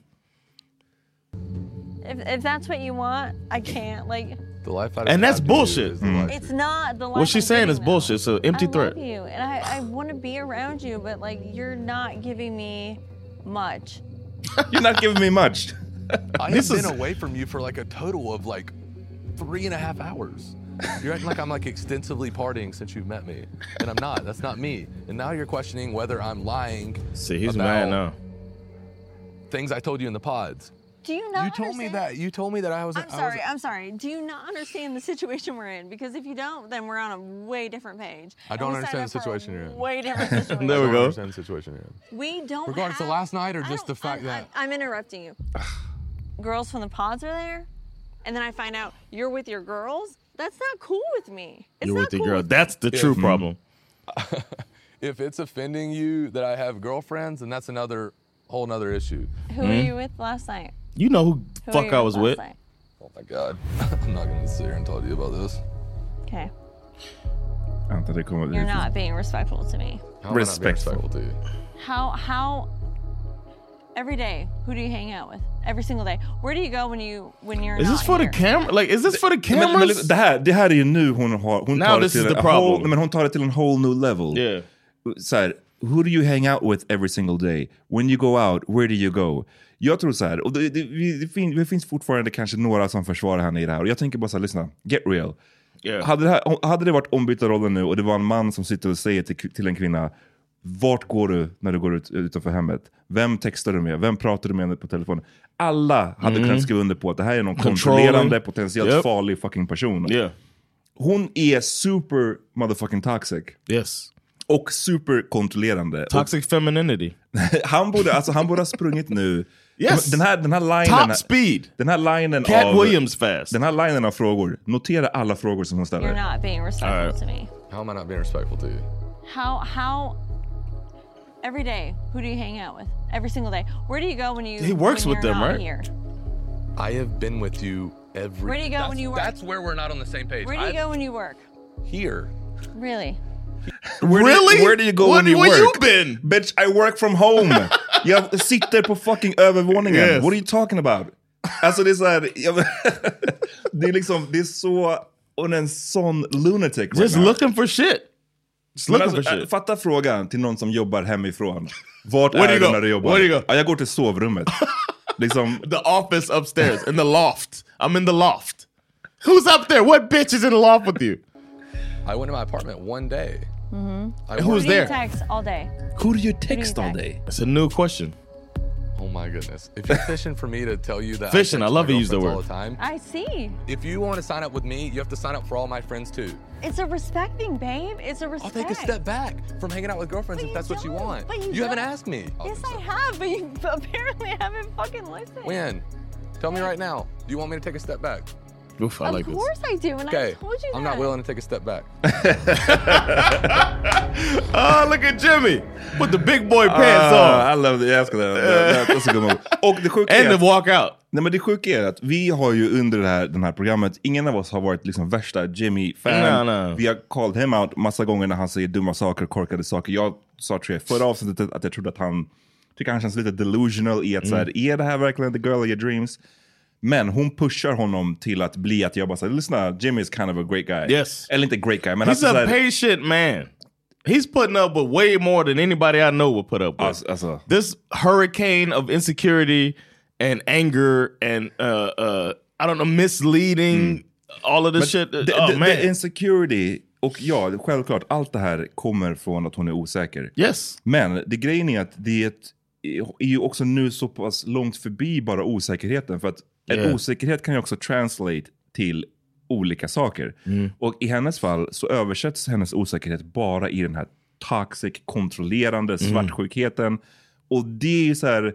If, if that's what you want, I can't. Like, the life I and that's bullshit. Mm. It's not the life. What she's I'm saying is now. bullshit. It's an empty I threat. I love you, and I, I want to be around you, but like, you're not giving me much. You're not giving me much. I have been away from you for like a total of like three and a half hours. You're acting like I'm like extensively partying since you've met me, and I'm not. That's not me. And now you're questioning whether I'm lying. See, he's about mad now. Things I told you in the pods. Do you not You told understand? me that. You told me that I was. I'm sorry. I'm sorry. Do you not understand the situation we're in? Because if you don't, then we're on a way different page. I don't understand the situation you're in. Way different situation. There we I go. don't understand the situation you're in. We don't. Regardless have, of last night or I just the fact I'm, that I'm interrupting you. Girls from the pods are there, and then I find out you're with your girls. That's not cool with me. It's You're not with your cool girl. with That's the Yeah. true Mm. problem. If it's offending you that I have girlfriends, then that's another whole nother issue. Who were you with last night? You know who, Who fuck were you I was last with. night? Oh my God. I'm not going to sit here and talk to you about this. Okay. Vänta, det kommer... You're not being respectful to me. How am I not being respectful to you? How how every day, who do you hang out with? Every single day. Where do you go when you when you're Is not this for here? the camera? Like, is this for the Men, men, cameras? det, här, det här är ju nu hon har... Hon Now tar det this till is en the problem. whole, nej, men hon tar det till en whole new level. Yeah. Så här, who do you hang out with every single day? When you go out, where do you go? Jag tror så här, och det, det, det, fin, det finns fortfarande kanske några som försvarar henne i det här. Och jag tänker bara så här, lyssna, get real. Yeah. Hade, det här, hade det varit ombytta rollen nu och det var en man som sitter och säger till, till en kvinna, vart går du när du går ut utanför hemmet? Vem textar du med? Vem pratar du med på telefonen? Alla hade Mm. kunnat skriva under på att det här är någon Controlling. kontrollerande, potentiellt Yep. farlig fucking person. Yeah. Hon är super motherfucking toxic. Yes. Och super kontrollerande. Toxic och femininity. han borde alltså han borde ha sprungit nu. Yes. Den här den här linen. Top speed. Den här linen Cat av Williams fast. Den här linen av frågor. Notera alla frågor som hon ställer. You're not being respectful All right. to me. How am I not being respectful to you? How how every day, who do you hang out with? Every single day. Where do you go when you He works when with you're them, not right? Here? I have been with you every... Where do you go that's, when you work? That's where we're not on the same page. Where do you I- go when you work? Here. Really? Where Really? Do, where do you go What- when you where work? you been? Bitch, I work from home. Jag sitter på fucking övervåningen. Yes. What are you talking about? Alltså det är så här, jag, det är liksom, det är så, och en sån lunatic right Just now. looking for shit. Just Men looking alltså, for äh, shit. fatta frågan till någon som jobbar hemifrån. Vart Where do är you du go? när du jobbar? Where do you go? Ja, jag går till sovrummet. liksom, The office upstairs in the loft. I'm in the loft. Who's up there? What bitch is in the loft with you? I went to my apartment one day. Mm-hmm. I Who was Who do you there? text all day? who do you do you text all text? day? It's a new question. Oh my goodness. If you're fishing for me to tell you that Fishing, I, I text love my to use the girlfriends word. all the time, I see. if you want to sign up with me, you have to sign up for all my friends too. It's a respect thing, babe. It's a I'll respect. take a step back from hanging out with girlfriends But if you that's what you don't. want. But you you haven't don't. asked me. Yes, I have, but you apparently haven't fucking listened. When? Tell me right now. Do you want me to take a step back? Oof, I Of like this. course I do, and Okay. I told you I'm that. not willing to take a step back. Oh, look at Jimmy with the big boy pants Ah, on. I love it. Jag älskar det. det, det är så god. Och det sjuka är And the att, walk out. nej, men det sjuka är att vi har ju under det här, den här programmet, ingen av oss har varit liksom värsta Jimmy-fan. No, no. Vi har called him out massa gånger när han säger dumma saker, korkade saker. Jag sa tror jag, förra avsnittet att jag trodde att han tycker han känns lite delusional i att Mm. så här, är det här verkligen the girl of your dreams? Men hon pushar honom till att bli att jag bara säger, lyssna, Jimmy is kind of a great guy. Yes. Eller inte great guy, men He's alltså, a så här, patient man. He's putting up with way more than anybody I know would put up with. Alltså, alltså. This hurricane of insecurity and anger and uh, uh, I don't know, misleading, all of this Men shit. the, oh the, man. the insecurity, och ja, självklart, allt det här kommer från att hon är osäker. Yes. Men det grejen är att det är, ett, är ju också nu så pass långt förbi bara osäkerheten. För att en Yeah. osäkerhet kan ju också translate till olika saker. Mm. Och i hennes fall så översätts hennes osäkerhet bara i den här toxic, kontrollerande Mm. svartsjukheten. Och det är ju så här...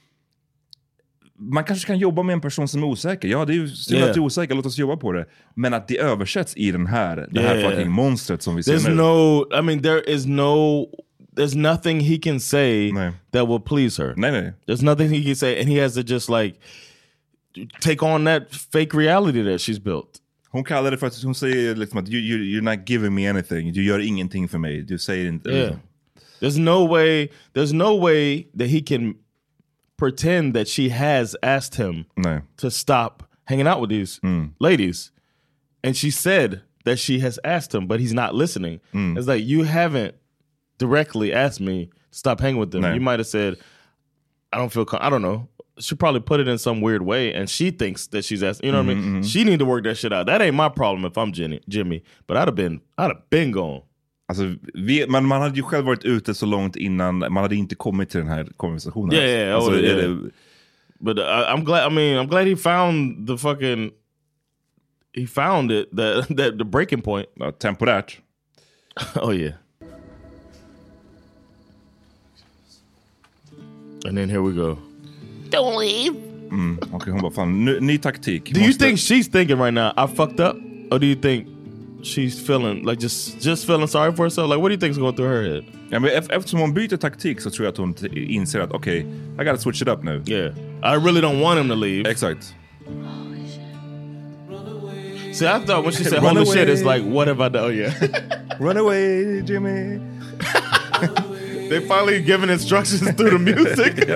Man kanske kan jobba med en person som är osäker. Ja, det är ju synd Yeah. att du är osäker, låt oss jobba på det. Men att det översätts i den här, det här Yeah. fucking monstret som vi ser There's nu. no, I mean, there is no, there's nothing he can say that will please her. Nej, nej. There's nothing he can say, and he has to just like take on that fake reality that she's built. Hon kallar det för att hon säger liksom att you, you, you're not giving me anything. Du gör ingenting för mig. Du säger inte... Yeah. There's no way, there's no way that he can pretend that she has asked him Nej. to stop hanging out with these ladies. And she said that she has asked him, but he's not listening. It's like, you haven't directly asked me to stop hanging with them. No. You might have said, I don't feel, com- I don't know. She probably put it in some weird way, and she thinks that she's asking, you know what I mean? She need to work that shit out. That ain't my problem if I'm Jenny, Jimmy. But I'd have been, I'd have been gone. Alltså, vi, man, man hade ju själv varit ute så långt innan, man hade inte kommit till den här konversationen. Yeah, yeah, alltså, oh, är yeah. det- But uh, I'm glad. I mean, I'm glad he found the fucking. He found it that that the breaking point. Ja, temporärt. Oh yeah. And then here we go. Don't leave. Mm, Okej, hon bara, fan, ny, ny taktik. Do you Måste- think she's thinking right now, I fucked up? Or do you think she's feeling like just just feeling sorry for herself? Like, what do you think is going through her head? Ja, men eftersom hon byter taktik så tror jag att hon inser att okej, okay, I gotta switch it up nu. Yeah, I really don't want him to leave. Exakt. See, I thought when she said holy shit, it's like, what have I done? Oh, yeah. Run away, Jimmy. They finally giving instructions through the music.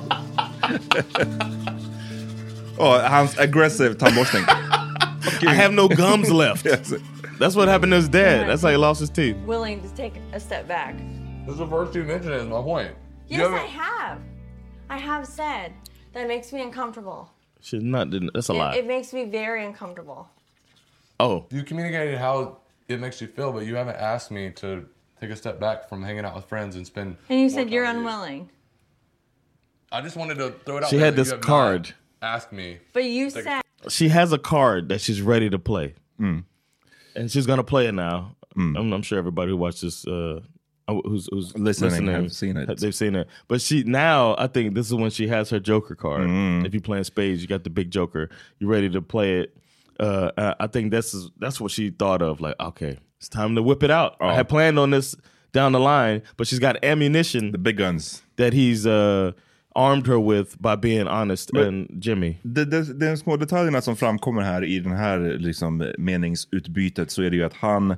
Oh, hans aggressive tandborstning. I have no gums left. Yes. That's what happened to his dad. That's how he lost his teeth. Willing to take a step back. This is the first you mentioned it, is my point. Yes, I have. I have said that makes me uncomfortable. She's not, that's a it, lie. It makes me very uncomfortable. Oh. You communicated how it makes you feel, but you haven't asked me to take a step back from hanging out with friends and spend... And you said you're unwilling. I just wanted to throw it out She there had that this you have card. not asked me. But you said... She has a card that she's ready to play. Mm. And she's going to play it now. Mm. I'm, I'm sure everybody who watches... Uh, who's, who's listening, listening have seen it. They've seen it. But she now, I think this is when she has her Joker card. Mm. If you're playing spades, you got the big Joker. You're ready to play it. Uh, I think this is that's what she thought of. Like, okay, it's time to whip it out. Oh. I had planned on this down the line, but she's got ammunition, the big guns that he's uh, armed her with by being honest men, and Jimmy. De, de, de små detaljerna som framkommer här i den här liksom, meningsutbytet, så är det ju att han,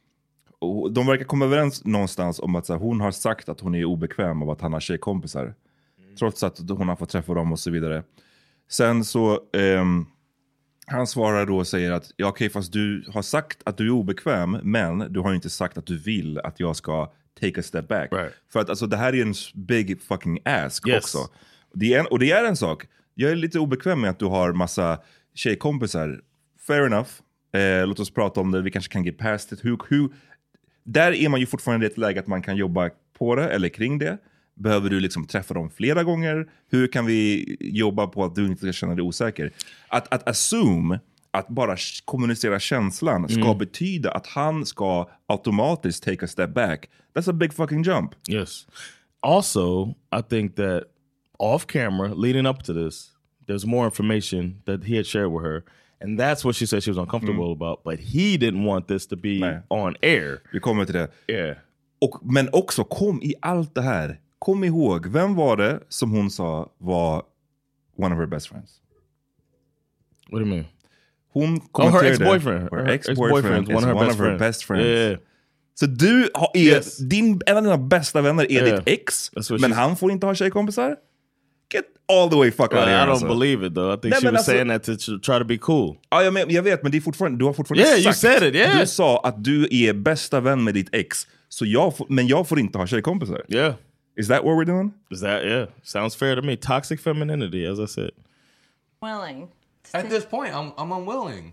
de verkar komma överens någonstans om att så här, hon har sagt att hon är obekväm av att han har tjejkompisar. Mm. Trots att hon har fått träffa dem och så vidare. Sen så... Um, han svarar då och säger att ja, okej, fast du har sagt att du är obekväm, men du har inte sagt att du vill att jag ska take a step back. Right. För att alltså, det här är en big fucking ask yes. också. Det är en, och det är en sak. Jag är lite obekväm med att du har massa tjejkompisar. Fair enough. Eh, låt oss prata om det. Vi kanske kan get past it. Hur, hur, där är man ju fortfarande i ett läge att man kan jobba på det eller kring det. Behöver du liksom träffa dem flera gånger? Hur kan vi jobba på att du inte ska känna dig osäker? Att, att assume att bara kommunicera känslan ska Mm. betyda att han ska automatiskt take a step back. That's a big fucking jump. Yes. Also, I think that off camera, leading up to this, there's more information that he had shared with her. And that's what she said she was uncomfortable Mm. about. But he didn't want this to be Nej. on air. Vi kommer till det. Yeah. Och, men också, kom i allt det här. Kom ihåg, vem var det som hon sa var one of her best friends? What do you mean? Hon oh, her ex-boyfriend. Her, her ex-boyfriend is one of her, one best, of her friends. best friends. Yeah. Så du har, är, yes. din, en av dina bästa vänner är yeah. ditt ex, men han får inte ha tjejkompisar? Get all the way fuck well, out of here. I don't alltså. believe it though. I think Nej, she was alltså, saying that to try to be cool. Ja, jag, men, jag vet, men det är fortfarande, du har fortfarande yeah, sagt. You said it, yeah. Du sa att du är bästa vän med ditt ex, så jag, men jag får inte ha tjejkompisar. Yeah. Is that what we're doing? Is that, yeah. Sounds fair to me. Toxic femininity, as I said. Willing. At this point, I'm I'm unwilling.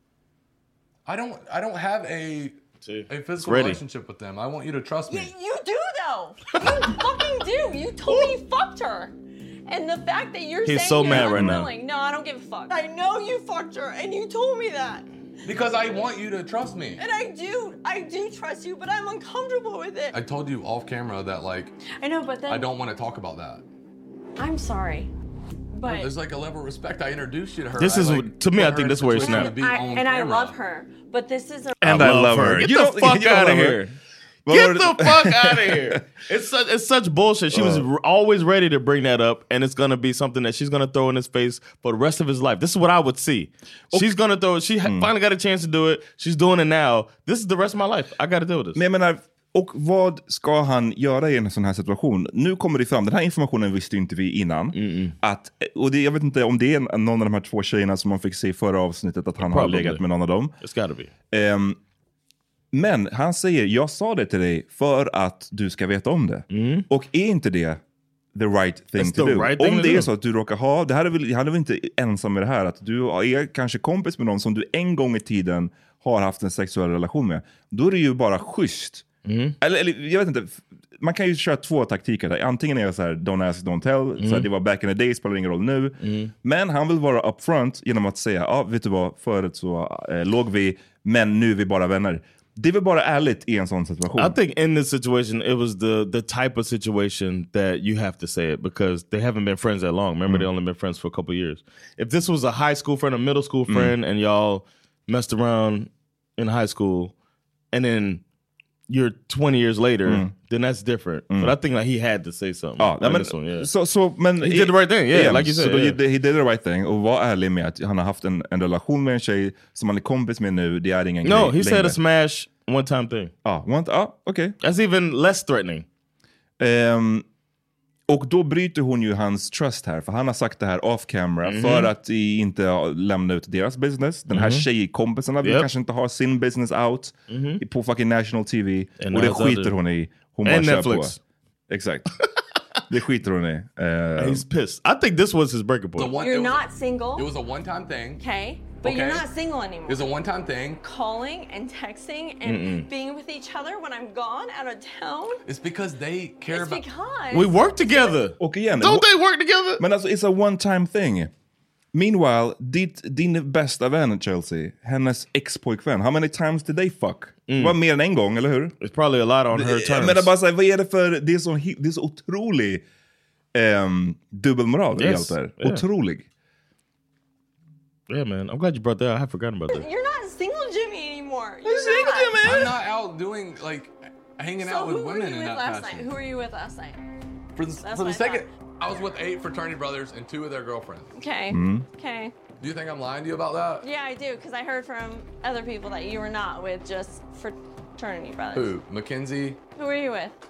I don't I don't have a See, a physical relationship with them. I want you to trust me. You, you do though. You fucking do. You told me you fucked her. And the fact that you're He's saying so you're mad right unwilling. now. No, I don't give a fuck. I know you fucked her and you told me that. Because I want you to trust me. And I do. I do trust you, but I'm uncomfortable with it. I told you off camera that like I know, but then I don't want to talk about that. I'm sorry. But well, there's like a level of respect. I introduced you to her. This I, is like, to me. I think this is where it's now. and, I, and I love her, but this is a and I love, I love her. her. Get you the fuck out of here. Get the fuck out of here. It's such, it's such bullshit. She uh, was r- always ready to bring that up, and it's going to be something that she's going to throw in his face for the rest of his life. This is what I would see. Okay. She's going to throw it. She mm. finally got a chance to do it. She's doing it now. This is the rest of my life. I got to deal with this. Men jag menar, och vad ska han göra i en sån här situation? Nu kommer det fram, den här informationen visste inte vi innan. Mm-mm. Att, och det, jag vet inte om det är någon av de här två tjejerna som man fick se i förra avsnittet, att han Probably. har legat med någon av dem. It's gotta be. Um, Men han säger, jag sa det till dig för att du ska veta om det. Mm. Och är inte det the right thing That's to do? Right om det är do. så att du råkar ha, det här är väl, han är väl inte ensam med det här, att du är kanske kompis med någon som du en gång i tiden har haft en sexuell relation med. Då är det ju bara schysst. Mm. Eller, eller jag vet inte, man kan ju köra två taktiker där. Antingen är det så här, don't ask, don't tell. Mm. Så här, det var back in the day, spelar ingen roll nu. Mm. Men han vill vara upfront genom att säga, ja ah, vet du vad, förut så eh, låg vi, men nu är vi bara vänner. Det är väl bara ärligt i en sån situation. I think in this situation it was the the type of situation that you have to say it because they haven't been friends that long. Remember, mm. they only been friends for a couple of years. If this was a high school friend, a middle school friend, mm. and y'all messed around in high school, and then you're twenty years later, Mm. then that's different. Mm. But I think like he had to say something. Ja, like men, this one, yeah. så, så, men, he did the right thing, yeah, igen, like you said. Så då, yeah. he did the right thing och var ärlig med att han har haft en, en relation med en tjej som han är kompis med nu. Det är ingen No, grej he said längre. a smash one time thing. Ja, one, ah, okej. Okay. That's even less threatening. Um, och då bryter hon ju hans trust här, för han har sagt det här off camera Mhm. för att inte lämna ut deras business. Den här Mhm. tjejkompisarna vill Yep. kanske inte ha sin business out Mhm. på fucking national T V. And och det that's skiter other- hon i. Hon And bara kör Netflix. på. Exakt. Det skiter hon i. Uh, He's pissed. I think this was his breaking point. The one- You're it was not single. It was a one-time thing. Okay. But you're Okay. not single anymore. It was a one-time thing. Calling and texting and Mm-mm. being with each other when I'm gone out of town. It's because they care It's about... because We work together. Och igen, Don't they work together? Men alltså, it's a one time thing. Meanwhile, ditt, din bästa vän Chelsea, hennes ex-pojkvän, how many times did they fuck? Det var mer än en gång, eller hur? It's probably a lot on her terms. Men bara säga, vad är det för, det är så, hi- det är så otrolig um, dubbelmoral i Yes, allt det här. yeah. Otrolig. Yeah, man. I'm glad you brought that up. I had forgotten about that. You're not single Jimmy anymore. You're, You're single, not. Jimmy! I'm not out doing, like, hanging So out with who were women you in with that last fashion. night? Who were you with last night? For the, That's for the what I second, I was with eight fraternity brothers and two of their girlfriends. Okay. Mm. Okay. Do you think I'm lying to you about that? Yeah, I do, because I heard from other people that you were not with just fraternity brothers. Who? Mackenzie? Who were you with?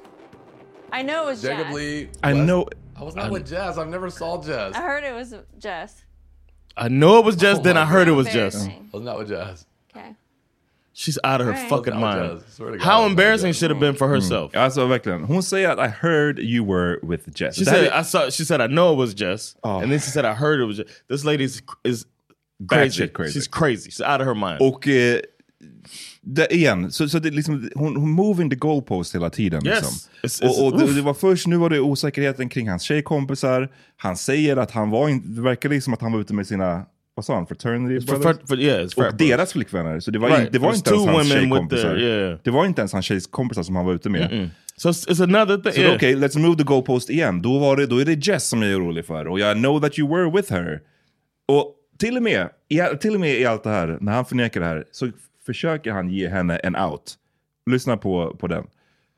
I know it was Jacob Jess. Lee? I Wes- know- I was not I- with Jess. I've never saw Jess. I heard it was Jess. I know it was Jess, Oh then my I heard it God. was Jess. I was not with Jess. Okay. She's out of her Alright. fucking That was mind. Jess. Swear to God, How that was embarrassing Jess. should have been for herself. Mm. Alltså verkligen. Hon säger att I heard you were with Jess. She Det här said, är- "I saw." She said, "I know it was Jess," Oh. and then she said, "I heard it was Jess." This lady is is crazy. Batshit crazy. She's crazy. She's out of her mind. Och eh, det, igen, så, så det är liksom, hon, hon moving the goalpost hela tiden. Yes. Liksom. It's- it's- och och det, oof. det var först, nu var det osäkerheten kring hans tjejkompisar. Han säger att han var inte, det verkar liksom att han var ute med sina, vad sa han, fraternity For- brothers? for- for- yeah, it's och frat deras flickvänner. Så det var, Right. in, det var There's inte ens two hans women with tjejkompisar. their- yeah. Det var inte ens hans tjejkompisar som han var ute med. Mm-mm. So it's, it's another thing. Så yeah. okej, let's move the goalpost igen. Då, var det, då är det Jess som jag är orolig för. Och jag know that you were with her. Och till och med, i, till och med i allt det här, när han förnekar det här, så f- försöker han ge henne en out. Lyssna på, på den.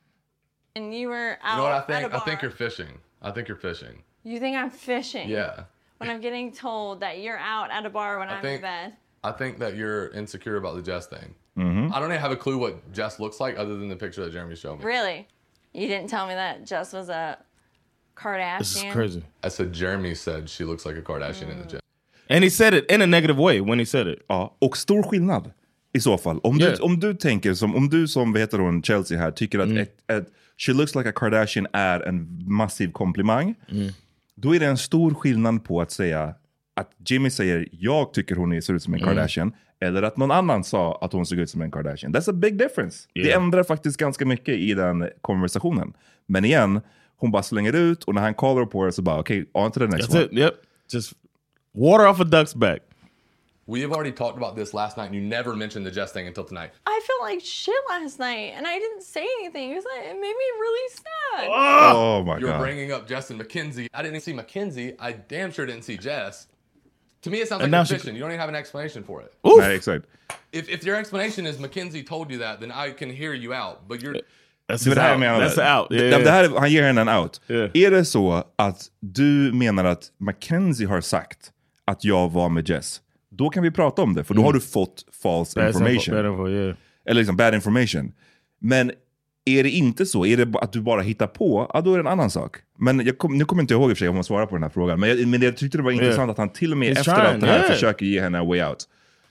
And you were out You know what I at a think? I bar. think you're fishing. I think you're fishing. You think I'm fishing? Yeah. When I'm getting told that you're out at a bar when I I'm think- in bed. I think that you're insecure about the Jess thing. Mm-hmm. I don't even have a clue what Jess looks like other than the picture that Jeremy showed me. Really? You didn't tell me that Jess was a Kardashian? This is crazy. I said Jeremy said she looks like a Kardashian in the gym. And he said it in a negative way when he said it. Ja, och stor skillnad i så fall. Om, Yeah. du, om du tänker, som, om du som, vad heter hon, Chelsea här, tycker att Mm. ett, ett, she looks like a Kardashian är en massiv komplimang. Mm. Då är det en stor skillnad på att säga att Jimmy säger jag tycker hon ser ut som en Mm. Kardashian. Eller att någon annan sa att hon såg ut som en Kardashian. That's a big difference. Det Yeah. ändrar faktiskt ganska mycket i den konversationen. Men igen, hon bara slänger ut och när han kollar på det så bara okej, okay, on to the next That's one. it. Yep. Just water off a duck's back. We have already talked about this last night and you never mentioned the Jess thing until tonight. I felt like shit last night and I didn't say anything because it made me really sad. Oh my You're God. bringing up Jess and Mackenzie. I didn't see Mackenzie. I damn sure didn't see Jess. To me, it sounds And like now a she- fiction. You don't even have an explanation for it. Oof. Nej, exakt. If, if your explanation is Mackenzie told you that, then I can hear you out. But you're... That's Det his här jag out. menar. That's the out. Det- Yeah, det yeah. här, han ger henne en out. Yeah. Är det så att du menar att Mackenzie har sagt att jag var med Jess? Då kan vi prata om det, för då Mm. har du fått false Bad information. info, bad info, yeah. Eller liksom bad information. Men är det inte så, är det ba- att du bara hittar på, ja, då är det en annan sak. Men jag kom, nu kommer inte jag ihåg i och för sig om jag svarar på den här frågan. Men jag, men jag tyckte det var intressant Yeah. att han till och med He's efter trying, allt det här yeah. försöker ge henne a way out.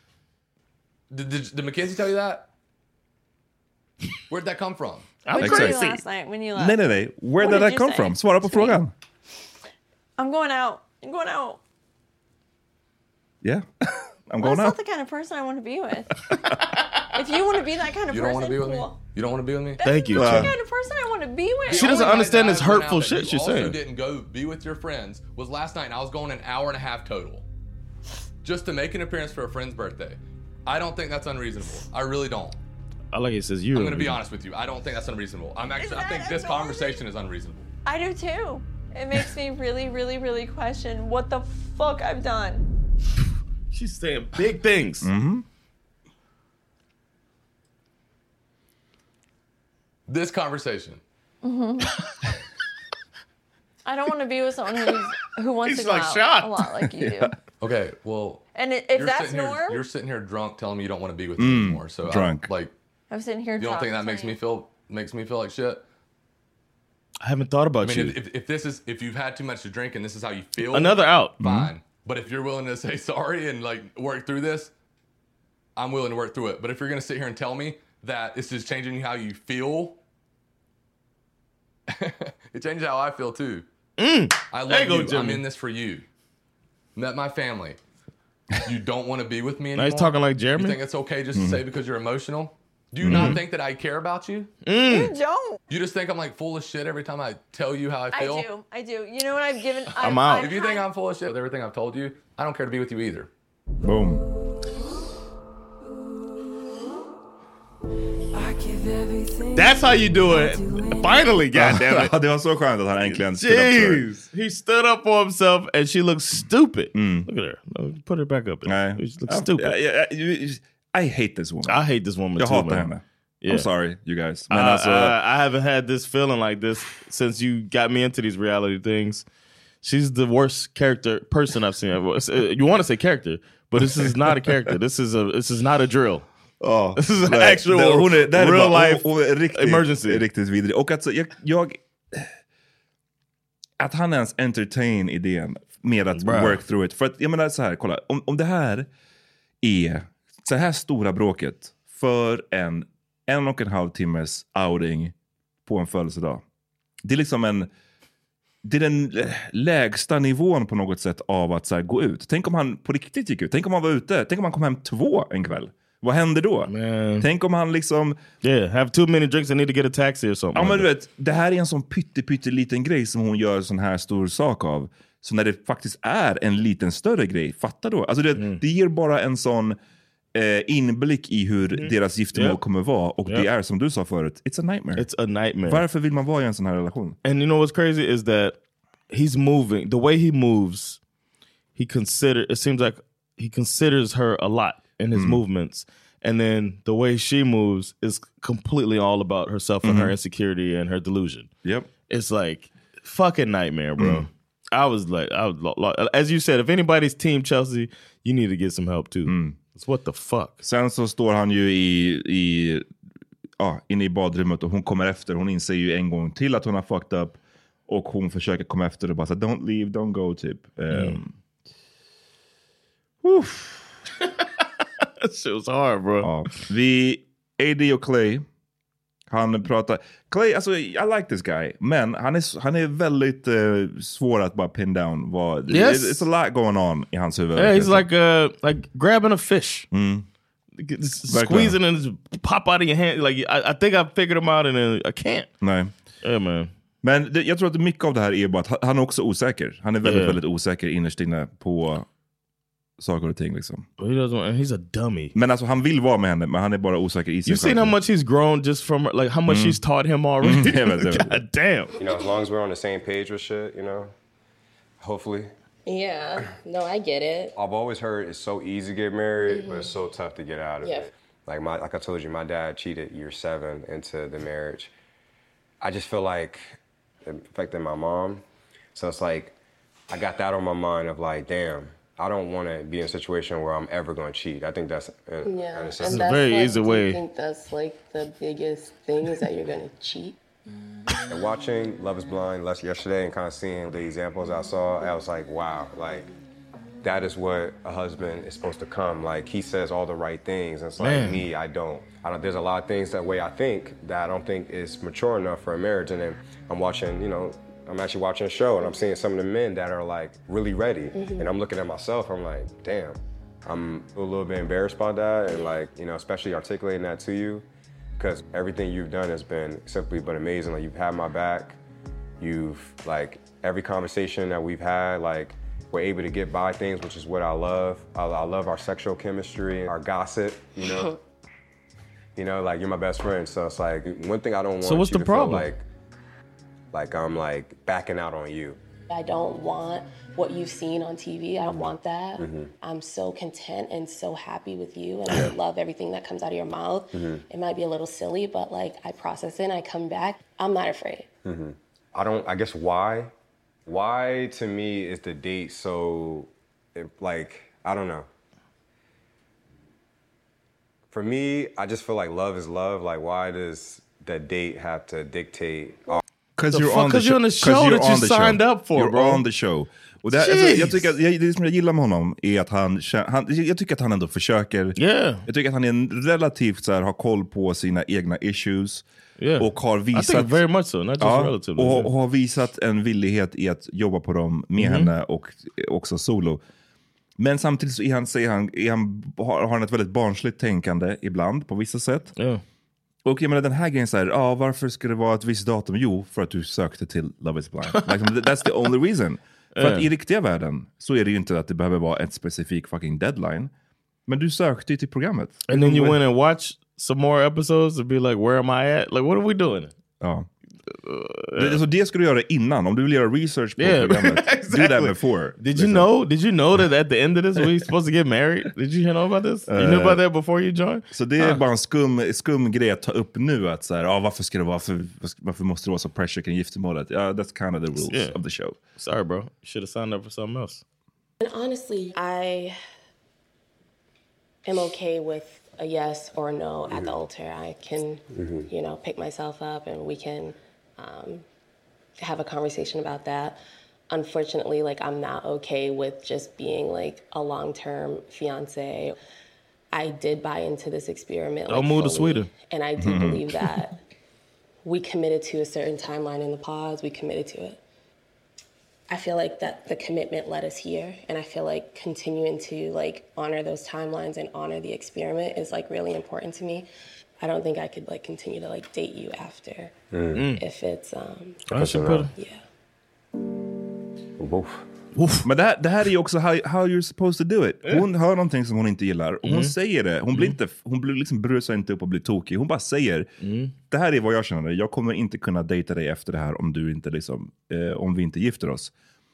Did, did, did Mackenzie tell you that? Where'd that come from? What did you Exakt. do last night when you left? Nej, nej, nej. Where What did did that you come say? from? Svara på frågan. I'm going out. I'm going out. Yeah. I'm Well, going that's out. not the kind of person I want to be with. If you want to be that kind of You don't person, want to be with me? cool. You don't want to be with me? Thank you. That's Uh, the kind of person I want to be with. She doesn't only understand night this that I went hurtful out that shit you she's also saying. didn't go be with your friends was last night, and I was going an hour and a half total, just to make an appearance for a friend's birthday. I don't think that's unreasonable. I really don't. I like it says you. I'm going to be honest with you. I don't think that's unreasonable. I'm actually. I think this conversation is unreasonable. I do too. It makes me really, really, really question what the fuck I've done. She's saying big things. Mhm. this conversation. Mm-hmm. I don't want to be with someone who's, who wants He's to go like out shocked. a lot like you do. Okay, well. And i- if you're that's sitting here- norm- you're sitting here drunk, telling me you don't want to be with me Mm, anymore. So drunk. I'm, like, I'm sitting here you don't drunk, think that makes me feel makes me feel like shit? I haven't thought about I mean, you. if, if, if this is if you've had too much to drink and this is how you feel, Another out. fine. Mhm. But if you're willing to say sorry and like work through this, I'm willing to work through it. But if you're gonna sit here and tell me that this is changing how you feel, it changes how I feel too. Mm. I love There you go, you. I'm Jimmy. in this for you. Met my family. You don't want to be with me Now anymore. he's talking like Jeremy? You think it's okay just Mhm. to say because you're emotional? Do you Mhm. not think that I care about you? Mm. You don't. You just think I'm like full of shit every time I tell you how I I feel? do. I do. You know what I've given? I'm I've, out. I've If you think I'm full of shit with everything I've told you, I don't care to be with you either. Boom. That's how you do it. Finally, goddammit. Ja, det var så skönt att han äntligen stood up to her. Jeez. He stood up for himself and she looks stupid. Look at her. No, put her back up. Nej. She looks Ja, stupid. ja, ja, ja, I hate this woman. I hate this woman Jag too, hatar man. henne. Yeah. I'm sorry, you guys. I, Men alltså, I, I haven't had this feeling like this since you got me into these reality things. She's the worst character person I've seen. You want to say character, but this is not a character. This is a this is not a drill. Ja, This is an nej, actual det- hon är, det här är real bara, life hon, hon är riktigt, emergency. Riktigt vidrig. Och att så, jag, jag... Att han ens entertain idén med att Bruh. work through it. För att, jag menar så här, kolla. Om, om det här är så här stora bråket för en en och en halv timmes outing på en födelsedag. Det är liksom en... Det är den lägsta nivån på något sätt av att så här, gå ut. Tänk om han på riktigt gick ut. Tänk om han var ute. Tänk om han kom hem två en kväll. Vad händer då? Man. Tänk om han liksom... Yeah, have too many drinks and need to get a taxi or something. Ja, men like du vet, det här är en sån pytte, pytte liten grej som hon gör sån här stor sak av. Så när det faktiskt är en liten större grej, fatta då. Alltså det, Mm. det ger bara en sån eh, inblick i hur Mm. deras giftermål Yeah. kommer vara. Och Yeah. det är som du sa förut, it's a nightmare. It's a nightmare. Varför vill man vara i en sån här relation? And you know what's crazy is that he's moving. The way he moves, he consider. It seems like he considers her a lot in his Mm. movements, and then the way she moves is completely all about herself and her Mhm. insecurity and her delusion. Yep, it's like fucking nightmare, bro. Mm. I was like, I was lo- lo- as you said, if anybody's team Chelsea, you need to get some help too. It's what the fuck. Sen så står han ju i, i ja, inne i badrummet och hon kommer efter. Hon inser ju en gång till att hon har fucked up. Och hon försöker komma efter och bara säga don't leave, don't go typ. Um, Mm. That shit was hard, bro. Ja. Vi, A D och Clay, han pratar... Clay, alltså I like this guy. Men han är, han är väldigt uh, svår att bara pin down. Vad, Yes. It's a lot going on i hans huvud. Yeah, he's like uh, like grabbing a fish. Mm. Just Verkligen. squeezing and just pop out of your hand. Like I, I think I figured him out and then I can't. Nej. Yeah, man. Men det, jag tror att mycket av det här är bara att han är också osäker. Han är väldigt, Yeah. väldigt osäker innerst inne på saker och ting liksom. But he doesn't. And he's a dummy. Men alltså han vill vara med henne, men han är bara osäker i sig You seen how much he's grown just from like how much Mm. she's taught him already. Mm, jag vet, jag vet. God damn. You know, as long as we're on the same page with shit, you know, hopefully. Yeah, no, I get it. I've always heard it's so easy to get married, but it's so tough to get out of Yeah. it. Like my, like I told you, my dad cheated year seven into the marriage. I just feel like it affected my mom. So it's like, I got that on my mind of like, damn, I don't want to be in a situation where I'm ever going to cheat. I think that's uh, Yeah, that's and a that's very like, easy do way. you think that's like the biggest thing is that you're gonna cheat? And watching Love is Blind last yesterday and kind of seeing the examples I saw, I was like, wow, like that is what a husband is supposed to come. Like he says all the right things. And it's like Man. me, I don't. I don't. There's a lot of things that way I think that I don't think is mature enough for a marriage. And then I'm watching, you know, I'm actually watching a show and I'm seeing some of the men that are like really ready. Mhm. And I'm looking at myself, I'm like, damn, I'm a little bit embarrassed by that. And like, you know, especially articulating that to you. Because everything you've done has been simply but amazing. Like you've had my back. You've like every conversation that we've had, like we're able to get by things, which is what I love. I, I love our sexual chemistry, our gossip, you know. You know, like you're my best friend. So it's like one thing I don't want So what's you the to problem? feel like like I'm like backing out on you. I don't want what you've seen on T V. I don't want that. Mm-hmm. I'm so content and so happy with you, and I love everything that comes out of your mouth. Mm-hmm. It might be a little silly, but like I process it and I come back. I'm not afraid. Mm-hmm. I don't, I guess why? Why to me is the date so, like, I don't know. For me, I just feel like love is love. Like, why does the date have to dictate? Because you're, on the you're on the show you're that you on the signed show. up for, you're bro. on the show. Och det, alltså, jag tycker att, jag, det som jag gillar med honom är att han, han jag tycker att han ändå försöker. Yeah. Jag tycker att han är en relativt så här, har koll på sina egna issues. Yeah. Och har visat, I think very much so, not just ja, relatively. och, och har visat en villighet i att jobba på dem med Mm-hmm. henne och också solo. Men samtidigt så är han, säger han, är han, har, har han ett väldigt barnsligt tänkande ibland på vissa sätt. Yeah. Och jag menar den här grejen så här, ja, varför ska det vara ett visst datum? Jo, för att du sökte till Love is blind. Like, that's the only reason. För Yeah. att i riktiga världen så är det ju inte att det behöver vara ett specifik fucking deadline. Men du sökte ju till programmet. And then you went and watched some more episodes to be like, where am I at? Like, what are we doing? Ja. Uh, det, alltså det ska du göra innan. Om du vill göra research på Yeah, programmet. exactly. Do that before. Did you know? Did you know that at the end of this we're supposed to get married? Did you know about this? You knew about that before you joined? Så det är Ah. bara en skum, skum grej att ta upp nu. Att så här, ah, varför ska det vara för, varför måste det vara så pressure kring giftermålet? Ja, that's kind of the rules Yeah. of the show. Sorry, bro. You should have signed up for something else. And honestly, I am okay with a yes or a no at the altar. I can, Mm-hmm. you know, pick myself up and we can um, have a conversation about that. Unfortunately, like I'm not okay with just being like a long-term fiance. I did buy into this experiment. Don't like, move to fully, Sweden. And I do Mhm. believe that we committed to a certain timeline in the pause. We committed to it. I feel like that the commitment led us here, and I feel like continuing to like honor those timelines and honor the experiment is like really important to me. I don't think I could like continue to like date you after Mm. if it's um I should put- yeah. Woof. Uff. Men det här, det här är ju också how, how you're supposed to do it. Hon hör någonting som hon inte gillar och hon Mm. säger det. Hon blir Mm. inte, hon blir liksom brusar inte upp och blir tokig. Hon bara säger, det här är vad jag känner. Jag kommer inte kunna dejta dig efter det här om du inte liksom, eh, om vi inte gifter oss.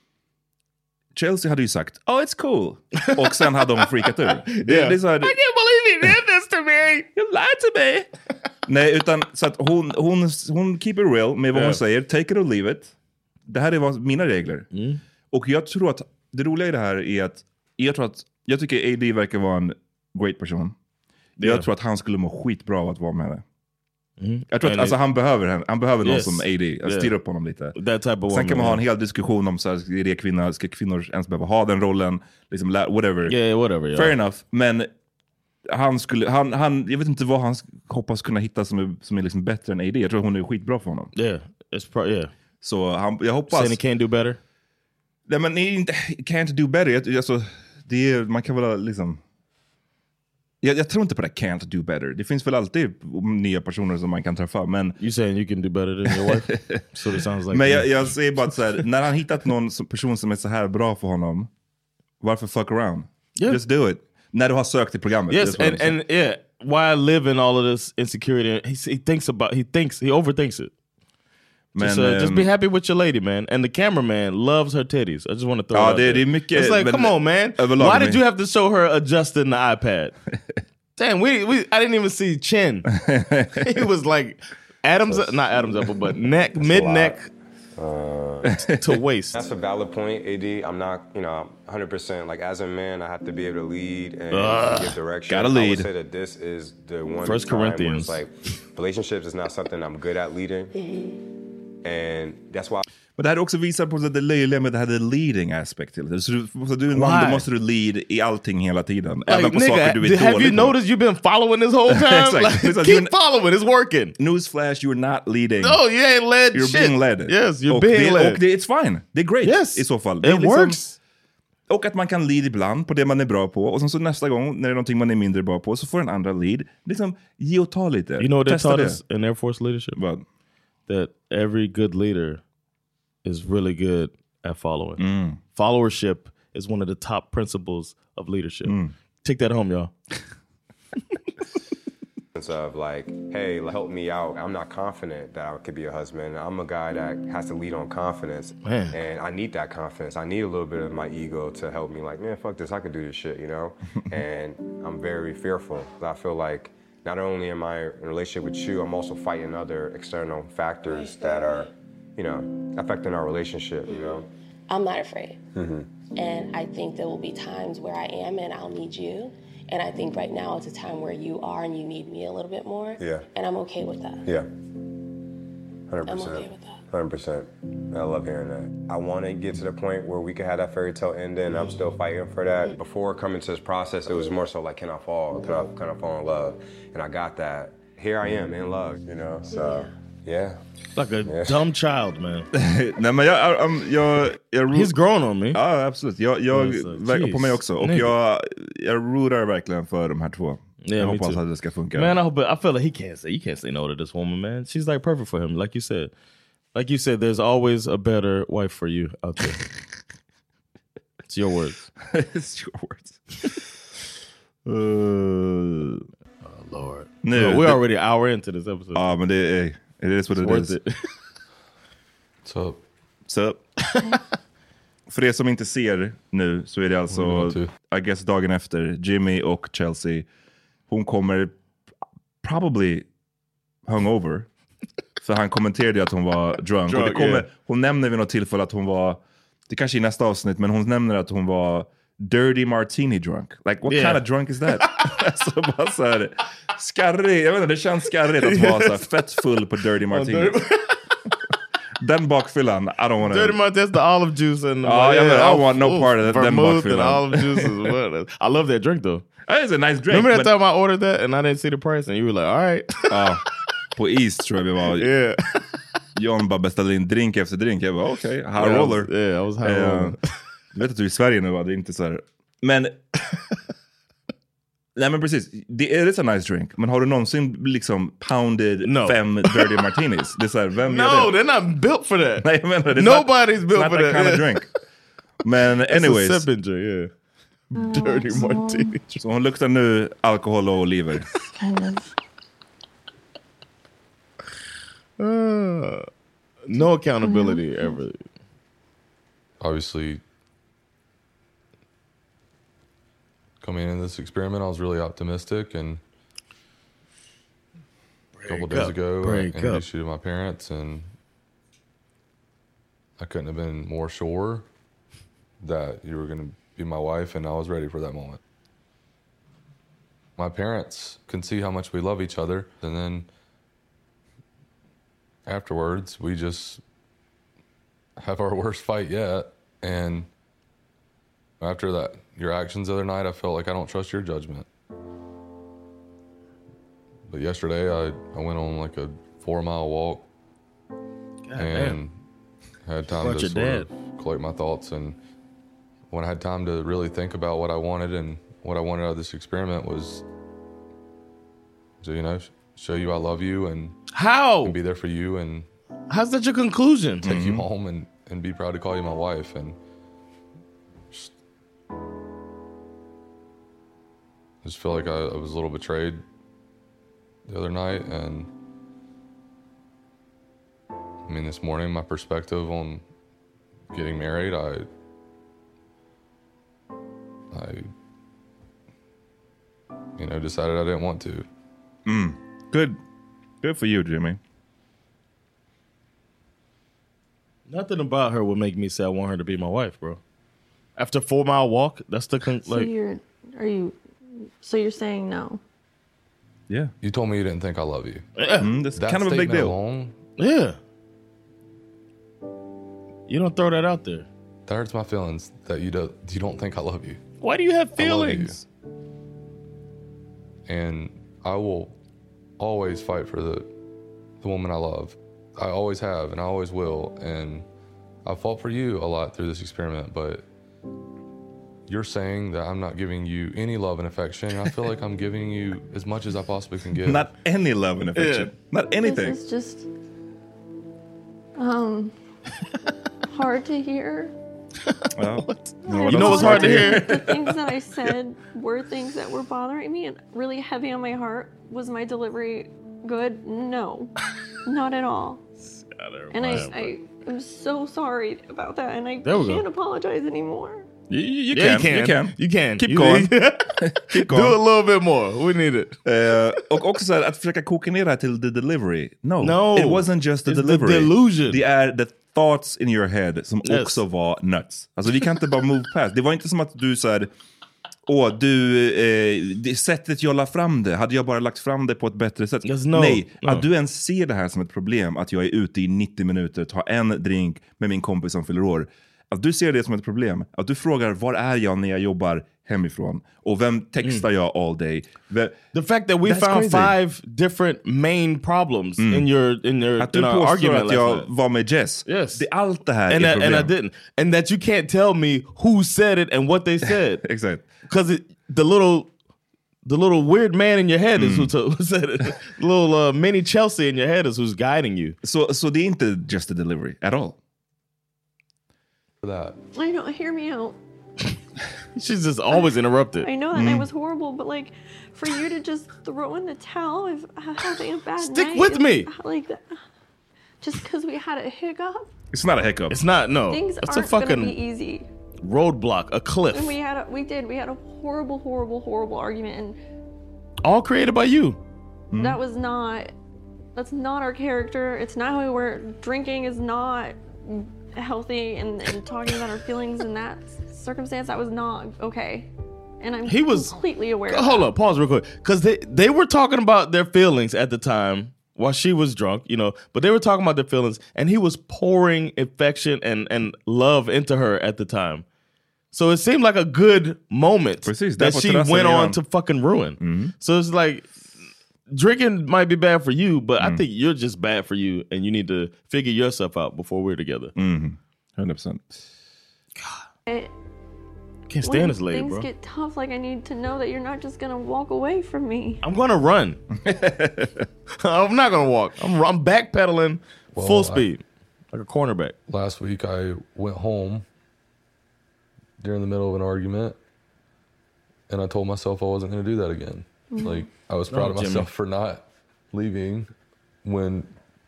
Chelsea hade ju sagt, oh it's cool. Och sen hade hon freakat ur. Det, Yeah. det är så här, I can't believe he did this to me. You lied to me. Nej, utan så att hon, hon, hon keep it real med vad Yeah. hon säger. Take it or leave it. Det här är vad, mina regler. Mm. Och jag tror att det roliga i det här är att jag tror att jag tycker A D verkar vara en great person. Yeah. Jag tror att han skulle må skitbra av att vara med henne. Mm. Jag tror att And alltså, it- han behöver henne. Han behöver någon Yes. som A D. Jag Yeah. styr upp honom lite. That type of Sen kan woman, man ha en yeah. hel diskussion om så här, är det kvinnor, ska kvinnor ens behöva ha den rollen? Liksom, la- whatever. Yeah, whatever. Yeah. Fair enough. Men han skulle, han, han, jag vet inte vad han hoppas kunna hitta som är, som är liksom bättre än A D. Jag tror hon är skitbra för honom. Yeah, it's pro- yeah. Så han, jag hoppas... Saying he can't do better? Nej men nej, inte, can't do better. Jag, alltså, det är, man kan väl liksom... Jag, jag tror inte på det can't do better. Det finns väl alltid nya personer som man kan träffa. Men... You saying you can do better than your wife? So it sounds like... Men jag, jag säger bara att så här, när han hittat någon som, person som är så här bra för honom, varför fuck around? Yeah. Just do it. När du har sökt till programmet. Yes, That's what and, I'm saying. and yeah, why I live in all of this insecurity, he, he thinks about, he thinks, he overthinks it. Just, Men, uh, just um, be happy with your lady, man. And the cameraman loves her titties. I just want to throw Ja, it out det- there. det är mycket- It's like, men come on, man. överlag Why med- did you have to show her adjusting the iPad? Damn, we, we I didn't even see chin. He was like Adam's, not Adam's apple, but neck, mid neck Uh, to waist. That's a valid point, A D. I'm not, you know, one hundred percent. Like, as a man, I have to be able to lead and Ugh, give direction. gotta I lead. would say that this is the one First time where it's Corinthians. like, relationships is not something I'm good at leading. And that's why... Men det här också visar på det löjliga med det här the leading aspect till det. Så du, så du är en man, Why? då måste du lead i allting hela tiden. Även Like, på nigga, saker du är did- have dålig you på. noticed you've been following this whole time? Exakt. Like, It's like keep you're- following, it's working. Newsflash, you're not leading. No, you ain't led You're shit. being led. Yes, you're och being det, led. Och det, it's fine. Det är great Yes. i så fall. It Det är liksom- works. Och att man kan lead ibland på det man är bra på. Och sen så nästa gång när det är någonting man är mindre bra på så får den andra lead. Liksom ge och ta lite. You know what they Testa taught det. us in Air Force leadership? What? That every good leader is really good at following. Mm. Followership is one of the top principles of leadership. Mm. Take that home, y'all. sense of like, hey, help me out. I'm not confident that I could be a husband. I'm a guy that has to lead on confidence. Man. And I need that confidence. I need a little bit of my ego to help me like, man, fuck this, I can do this shit, you know? And I'm very fearful. I feel like not only am I in a relationship with you, I'm also fighting other external factors that are, you know, affecting our relationship, you know? I'm not afraid. Mm-hmm. And I think there will be times where I am and I'll need you. And I think right now it's a time where you are and you need me a little bit more. Yeah. And I'm okay with that. Yeah. one hundred percent. I'm okay with that. one hundred percent. I love hearing that. I want to get to the point where we can have that fairy tale ending. I'm still fighting for that. Before coming to this process, it was more so like, can I fall? Can I, can I fall in love? And I got that. Here I am in love, you know? So, yeah. Like a yeah. dumb child, man. Nej, men jag, um, jag, jag He's grown on me. Ja, absolut. Jag, jag verkar på mig också. Och jag, jag rootar verkligen för de här två. Yeah, jag hoppas att det ska funka. Man, I hope it, I feel like he can't say, you can't say no to this woman, man. She's like perfect for him, like you said. Like you said, there's always a better wife for you out there. It's your words. It's your words. uh, oh, Lord. Nu, no, we're det, already an hour into this episode. Ja, men det är, it is what it is. It. What's up? What's up? För er som inte ser nu så är det alltså, I guess dagen efter, Jimmy och Chelsea. Hon kommer probably hungover. För han kommenterade att hon var drunk. drunk och det kommer, yeah. Hon nämner vid något tillfälle att hon var, det kanske i nästa avsnitt, men hon nämner att hon var dirty martini drunk. Like, what yeah. kind of drunk is that? Så bara så här, skarrig, jag vet inte, det känns skarrigt att vara så här, fett full på dirty martini. Den bakfyllan, I don't want to... Dirty martini, that's the olive juice and... Oh, uh, yeah, yeah, I want no oh, part of that. Den bakfyllan. Olive juices. I love that drink though. It's a nice drink. Remember that but... time I ordered that and I didn't see the price and you were like, all right. uh, på East tror jag vi var. Yeah. John bara beställde in drink efter drink. Jag bara, okej, okay, high yeah, roller. I was, yeah, I was high uh, roller. Du vet att du är i Sverige nu, va? Det är inte så här... Men... Nej men precis, det är a nice drink. Men har du någonsin liksom pounded no. fem dirty martinis? Det är så här, vem no, gör det? they're not built for that. Nej, jag menar, det Nobody's not, built not for that that. kind of drink. Men anyways. It's a sipping drink, yeah. Dirty martini. Så hon luktar nu alkohol och oliver. Kind of. Uh, no accountability mm-hmm. ever. Obviously, coming into this experiment, I was really optimistic, and a couple days up. ago, Break I introduced you to my parents, and I couldn't have been more sure that you were going to be my wife, and I was ready for that moment. My parents can see how much we love each other, and then afterwards, we just have our worst fight yet, and after that, your actions the other night, I felt like I don't trust your judgment. But yesterday, I, I went on like a four-mile walk, God and damn. had time Watch to sort dad. of collect my thoughts, and when I had time to really think about what I wanted and what I wanted out of this experiment was to, you know, show you I love you and how and be there for you and how's that your conclusion? Take mm-hmm. you home and, and be proud to call you my wife and just, just feel like I, I was a little betrayed the other night, and I mean this morning my perspective on getting married, I I you know decided I didn't want to. Mm. Good. Good for you, Jimmy. Nothing about her would make me say I want her to be my wife, bro. After a four mile walk, that's the con- so like. You're, are you? So you're saying no? Yeah. You told me you didn't think I love you. Yeah. Mm, that's that kind of a big deal. Alone, yeah. You don't throw that out there. That hurts my feelings that you don't you don't think I love you. Why do you have feelings? I love you. And I will always fight for the the woman I love. I always have, and I always will. And I fought for you a lot through this experiment, but you're saying that I'm not giving you any love and affection. And I feel like I'm giving you as much as I possibly can give. Not any love and affection. Yeah. Not anything. This is just um hard to hear. Ja. You know what's hard to hear? The things that I said were things that were bothering me and really heavy on my heart. Was my delivery good? No, not at all. And I, I am so sorry about that, and I can't apologize anymore. You, you, yeah, can, you can. You can. You can. Keep you going. Keep going. Do a little bit more. We need it. Uh, och också så här, att försöka koka ner det här till the delivery. No, no. It wasn't just the It's delivery. The delusion. Det är the thoughts in your head som Yes. också var nuts. Alltså vi kan inte bara move past. Det var inte som att du så här, åh du, eh, det sättet jag la fram det, hade jag bara lagt fram det på ett bättre sätt. Yes, no. Nej, no. att du ens ser det här som ett problem, att jag är ute i nittio minuter, tar en drink med min kompis som fyller år. Att du ser det som ett problem. Att du frågar, var är jag när jag jobbar hemifrån? Och vem textar mm. jag all day? Vem, the fact that we That's found crazy. five different main problems mm. in your in your att du in our påstår argument att jag night. var med Jess. Yes. Det, allt det här and är that, problem. and I didn't. And that you can't tell me who said it and what they said. Exakt. Because the little the little weird man in your head is who, to, who said it. The little uh, mini Chelsea in your head is who's guiding you. Så so, so det är inte just a delivery at all. That. I know, hear me out. She's just always interrupted. I know that Mm. I was horrible, but like, for you to just throw in the towel if having a bad Stick night, with me. like that, just because we had a hiccup. It's not a hiccup. It's not. No. Things It's a aren't fucking gonna be easy. roadblock, a cliff. And we had a, we did we had a horrible, horrible, horrible argument, and all created by you. Mm. that was not. That's not our character. It's not who we were. Drinking is not healthy, and, and talking about our feelings in that circumstance, that was not okay. And I'm He was completely aware of Hold that. up, pause real quick. Because they, they were talking about their feelings at the time while she was drunk, you know, but they were talking about their feelings, and he was pouring affection and, and love into her at the time. So it seemed like a good moment Precis, that she went on to fucking ruin. Mm. So it's like, drinking might be bad for you, but mm. I think you're just bad for you, and you need to figure yourself out before we're together. Mm-hmm. one hundred percent. It, Can't stand when this lady, things bro. get tough, like I need to know that you're not just gonna walk away from me. I'm gonna run. I'm not gonna walk. I'm, I'm backpedaling Well, full speed, I, like a cornerback. Last week I went home during the middle of an argument, and I told myself I wasn't gonna do that again. Mm-hmm. Like, I was proud No, of myself Jimmy. for not leaving when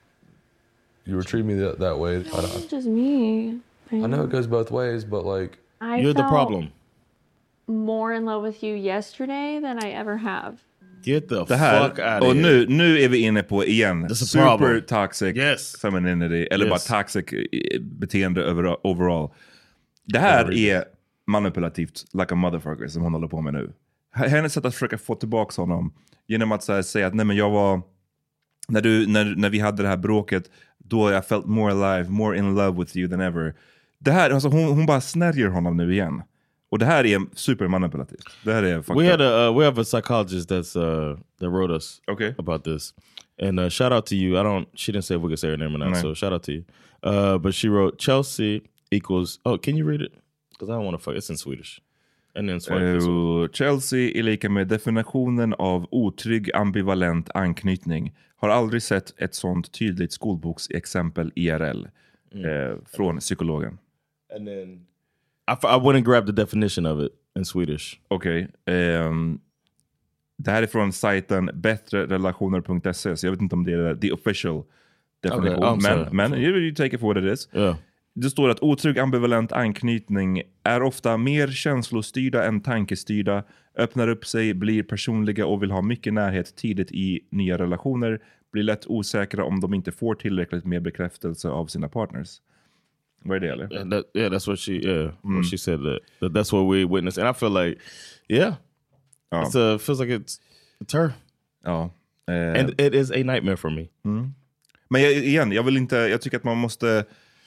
you were treating me that, that way. I, It's just me. I know it goes both ways, but like, I You're the felt problem. more in love with you yesterday than I ever have. Get the Det här, fuck out of och here. nu, nu är vi inne på igen, That's a super problem. toxic Yes. femininity, eller Yes. bara toxic eh, beteende över, overall. Det här är manipulativt, like a motherfucker, som hon håller på med nu. H- Hennes sätt att försöka få tillbaka honom genom att så här, säga att nej men jag var, när, du, när, när vi hade det här bråket, då jag felt more alive, more in love with you than ever. Det här, alltså hon, hon bara snärjer honom nu igen. Och det här är supermanipulativt. Det här är fucked We had up. a uh, we have a psychologist that's uh that wrote us okay. about this, and uh, shout out to you. I don't. She didn't say if we could say her name or not, Right. so shout out to you. Uh, but she wrote Chelsea equals. Oh, can you read it? Because I don't want to fuck. It's in Swedish. And then Swedish. Uh, Chelsea är lika med definitionen av otrygg ambivalent anknytning. Har aldrig sett ett sånt tydligt skolboksexempel I R L. Mm. Eh, från psykologen. And then I, f- I went and grabbed the definition of it in Swedish. Okej. Okay. Um, det här är från sajten bättrerelationer punkt se. Så jag vet inte om det är the official definition. Okay, I'm men sorry. men you, you take it for what it is. Yeah. Det står att otrygg ambivalent anknytning är ofta mer känslostyrda än tankestyrda, öppnar upp sig, blir personliga och vill ha mycket närhet tidigt i nya relationer, blir lätt osäkra om de inte får tillräckligt med bekräftelse av sina partners. Vad är det eller? Yeah, that, yeah that's what she yeah Mm. what she said that, that that's what we witnessed, and I feel like yeah, Ja. it's a feels like it's it's her. Ja. Eh, And it is a nightmare for me. Mm. Men jag, igen, jag vill inte, jag tycker att man måste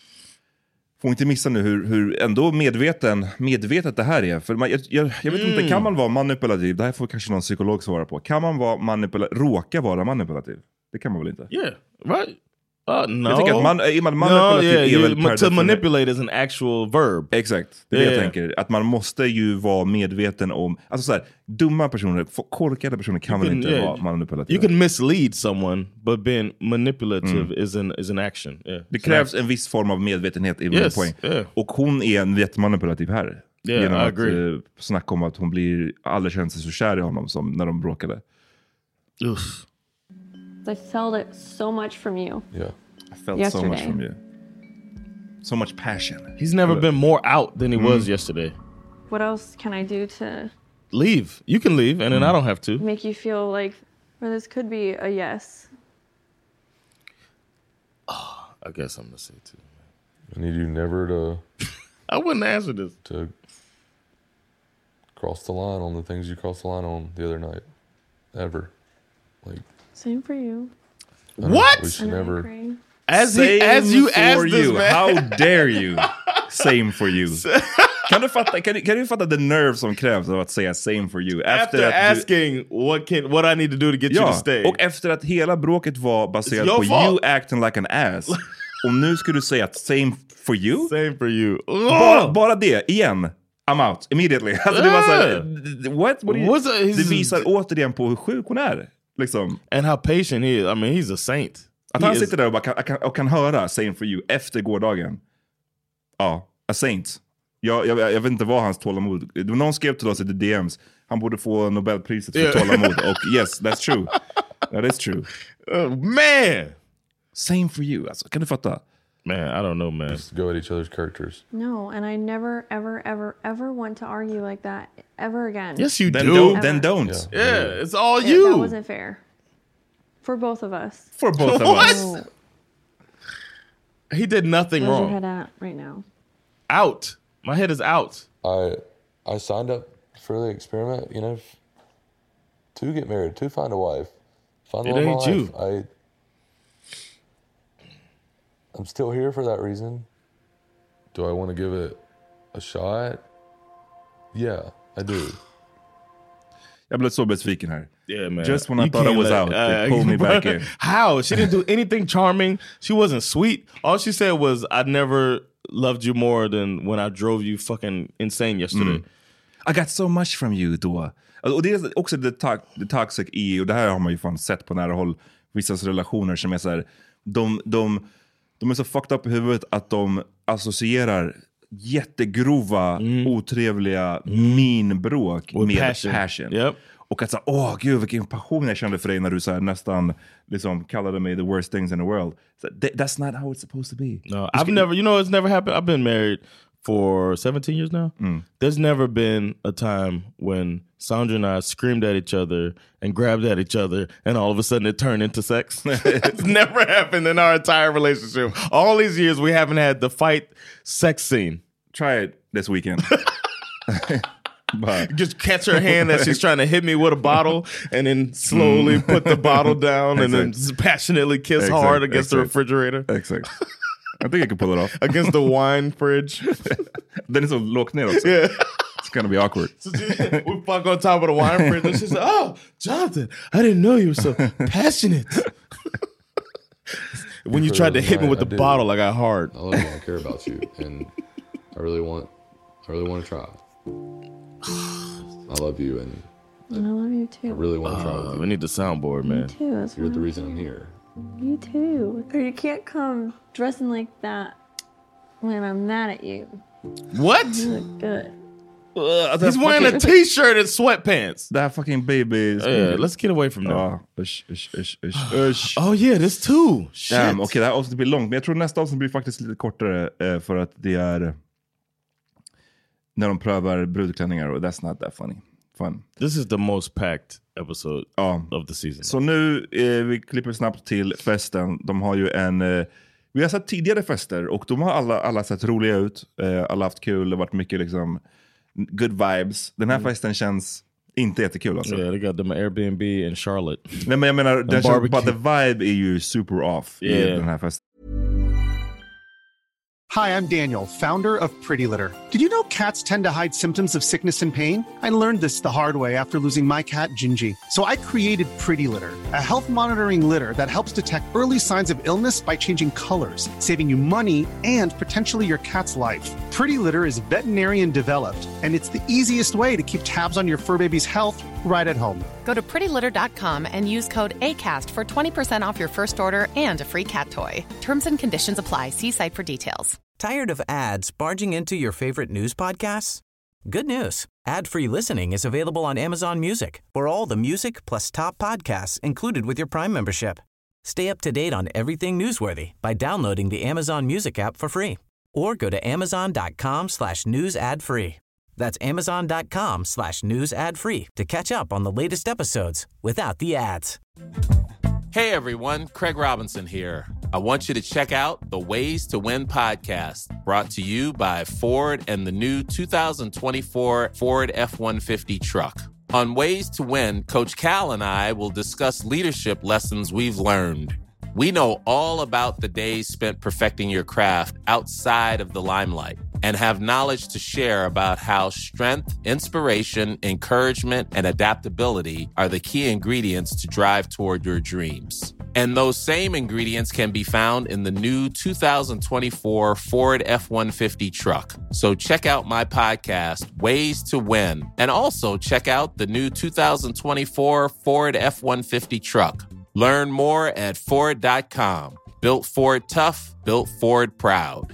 får inte missa nu hur, hur ändå medveten, medvetet det här är. För man, jag, jag, jag vet Mm. inte, kan man vara manipulativ? Det här får kanske någon psykolog svara på. Kan man vara manipula- råka vara manipulativ? Det kan man väl inte? Yeah, right. Uh, no. Jag tänker att man, är man no, manipulativ yeah, är you, väl per to definition- manipulate is an actual verb. Exakt, det är Yeah. det jag tänker. Att man måste ju vara medveten om, alltså så här, dumma personer, f- korkade personer kan You väl can, inte yeah, vara manipulativa. You can mislead someone, but being manipulative Mm. is an is an action. Yeah. Det It's krävs an en viss form av medvetenhet i min Yes, poäng. yeah. Och hon är en jättemanipulativ här. Yeah, genom I att agree. uh, snacka om att hon blir, aldrig kände sig så kär i honom som när de bråkade. Oof. I felt it so much from you. Yeah. I felt Yesterday. so much from you. So much passion. He's never been more out than he Mm. was yesterday. What else can I do to Leave. You can leave, and then Mm. I don't have to. make you feel like, or this could be a yes? I guess I'm gonna say too. I need you never to. I wouldn't answer this. To cross the line on the things you crossed the line on the other night, ever. Like Same for you. I don't- What? We should And I never. agree. As he, Same as you for asked this you. man. How dare you? Same for you. Kan du fatta, kan du, kan du fatta the nerve som krävs av att säga same for you? After att du- asking what can what I need to do to get you Ja, to stay. och efter att hela bråket var baserat It's your på fault. you acting like an ass. Och nu ska du säga att same for you? Same for you. Bara, bara det, igen. I'm out, immediately. Alltså det var såhär, what? What do you, What's a- he's- det visar återigen på hur sjuk hon är. Liksom. And how patient he is. I mean, he's a saint. Att He han is- sitter där och, bara kan, kan, och kan höra same for you efter gårdagen. Ja, a saint. Jag, jag, jag vet inte vad hans tålamod... Det var någon skrev till oss i the D Ms. Han borde få Nobelpriset för Yeah. tålamod. Och yes, that's true. That is true. Oh, man! Same for you. Alltså, kan du fatta? Man, I don't know, man. Just go at each other's characters. No, and I never, ever, ever, ever want to argue like that ever again. Yes, you Then do. don't. Ever. Then don't. Yeah, yeah, it's all Yeah, you. That wasn't fair. For both of us. For both of What? us. No. He did nothing Where's your wrong. head at right now? Out. My head is out. I I signed up for the experiment, you know, f- to get married, to find a wife, find the It love of my ain't you. life. I I'm still here for that reason. Do I want to give it a shot? Yeah, I do. Jag blev så besviken här. Yeah, man. Just when I You thought I can't was let- out, they pulled me back in. How? She didn't do anything charming. She wasn't sweet. All she said was, I never loved you more than when I drove you fucking insane yesterday. Mm. I got so much from you då. Och det är också det, to- det toxic i, och det här har man ju fan sett på nära håll, vissa relationer som är så här, de, de, de är så fucked up i huvudet att de associerar jättegrova, otrevliga minbråk With med passion. passion. Yep. Och att säga, åh gud vilken passion jag kände för dig när du så här, nästan liksom kallade mig the worst things in the world. So, th- that's not how it's supposed to be. No, I've never, you know, it's never happened. I've been married for seventeen years now. There's never been a time when Sandra and I screamed at each other and grabbed at each other and all of a sudden it turned into sex. It's never happened in our entire relationship. All these years we haven't had the fight sex scene. Try it this weekend. But Just catch her hand as she's trying to hit me with a bottle and then slowly put the bottle down and then Exact. passionately kiss Exact, hard against the exact. refrigerator. Exakt. I think I can pull it off. Against the wine fridge. Den är så lågt ner också. Yeah. It's gonna be awkward. So she, we fuck on top of the wine fridge and she said, oh, Jonathan, I didn't know you were so passionate. When you tried to hit me with the I do. bottle, I got hard. I love you. I care about you, and I really want, I really want to try. I love you, and I love you I too. really want to try with Uh, you. we need the soundboard, man. Too. That's You're why the I'm reason I'm here. You too. Or you can't come dressing like that when I'm mad at you. What? You look good. Uh, He's wearing a t-shirt and sweatpants. Det här fucking baby. Yeah, let's get away from that. Ja, usch, usch, usch, usch, usch. Oh yeah, there's two. Shit. Damn, okej, det här avsnittet blir långt. Men jag tror nästa avsnitt blir faktiskt lite kortare. eh, För att det är när de prövar brudklänningar och that's not that funny. Fun. This is the most packed episode Ja. of the season. Så nu, eh, vi klipper snabbt till festen. De har ju en... Eh, vi har sett tidigare fester och de har alla, alla sett roliga ut. Eh, alla haft kul, det har varit mycket liksom good vibes. Den här Mm. festen känns inte jättekul alltså. Yeah, they got them Airbnb in Charlotte. Nej men jag menar, den känns, barbecue. but the vibe är ju super off i Yeah. den här festen. Hi, I'm Daniel, founder of Pretty Litter. Did you know cats tend to hide symptoms of sickness and pain? I learned this the hard way after losing my cat, Gingy. So I created Pretty Litter, a health monitoring litter that helps detect early signs of illness by changing colors, saving you money and potentially your cat's life. Pretty Litter is veterinarian developed, and it's the easiest way to keep tabs on your fur baby's health right at home. Go to pretty litter dot com and use code ACAST for twenty percent off your first order and a free cat toy. Terms and conditions apply. See site for details. Tired of ads barging into your favorite news podcasts? Good news. Ad-free listening is available on Amazon Music for all the music plus top podcasts included with your Prime membership. Stay up to date on everything newsworthy by downloading the Amazon Music app for free or go to amazon.com slash news ad free. That's amazon.com slash news ad free to catch up on the latest episodes without the ads. Hey everyone, Craig Robinson here. I want you to check out the Ways to Win podcast, brought to you by Ford and the new two thousand twenty-four Ford F one fifty truck. On Ways to Win, Coach Cal and I will discuss leadership lessons we've learned. We know all about the days spent perfecting your craft outside of the limelight and have knowledge to share about how strength, inspiration, encouragement, and adaptability are the key ingredients to drive toward your dreams. And those same ingredients can be found in the new two thousand twenty-four Ford F one fifty truck. So check out my podcast, Ways to Win, and also check out the new two thousand twenty-four Ford F one fifty truck. Learn more at Ford dot com. Built Ford tough, built Ford proud.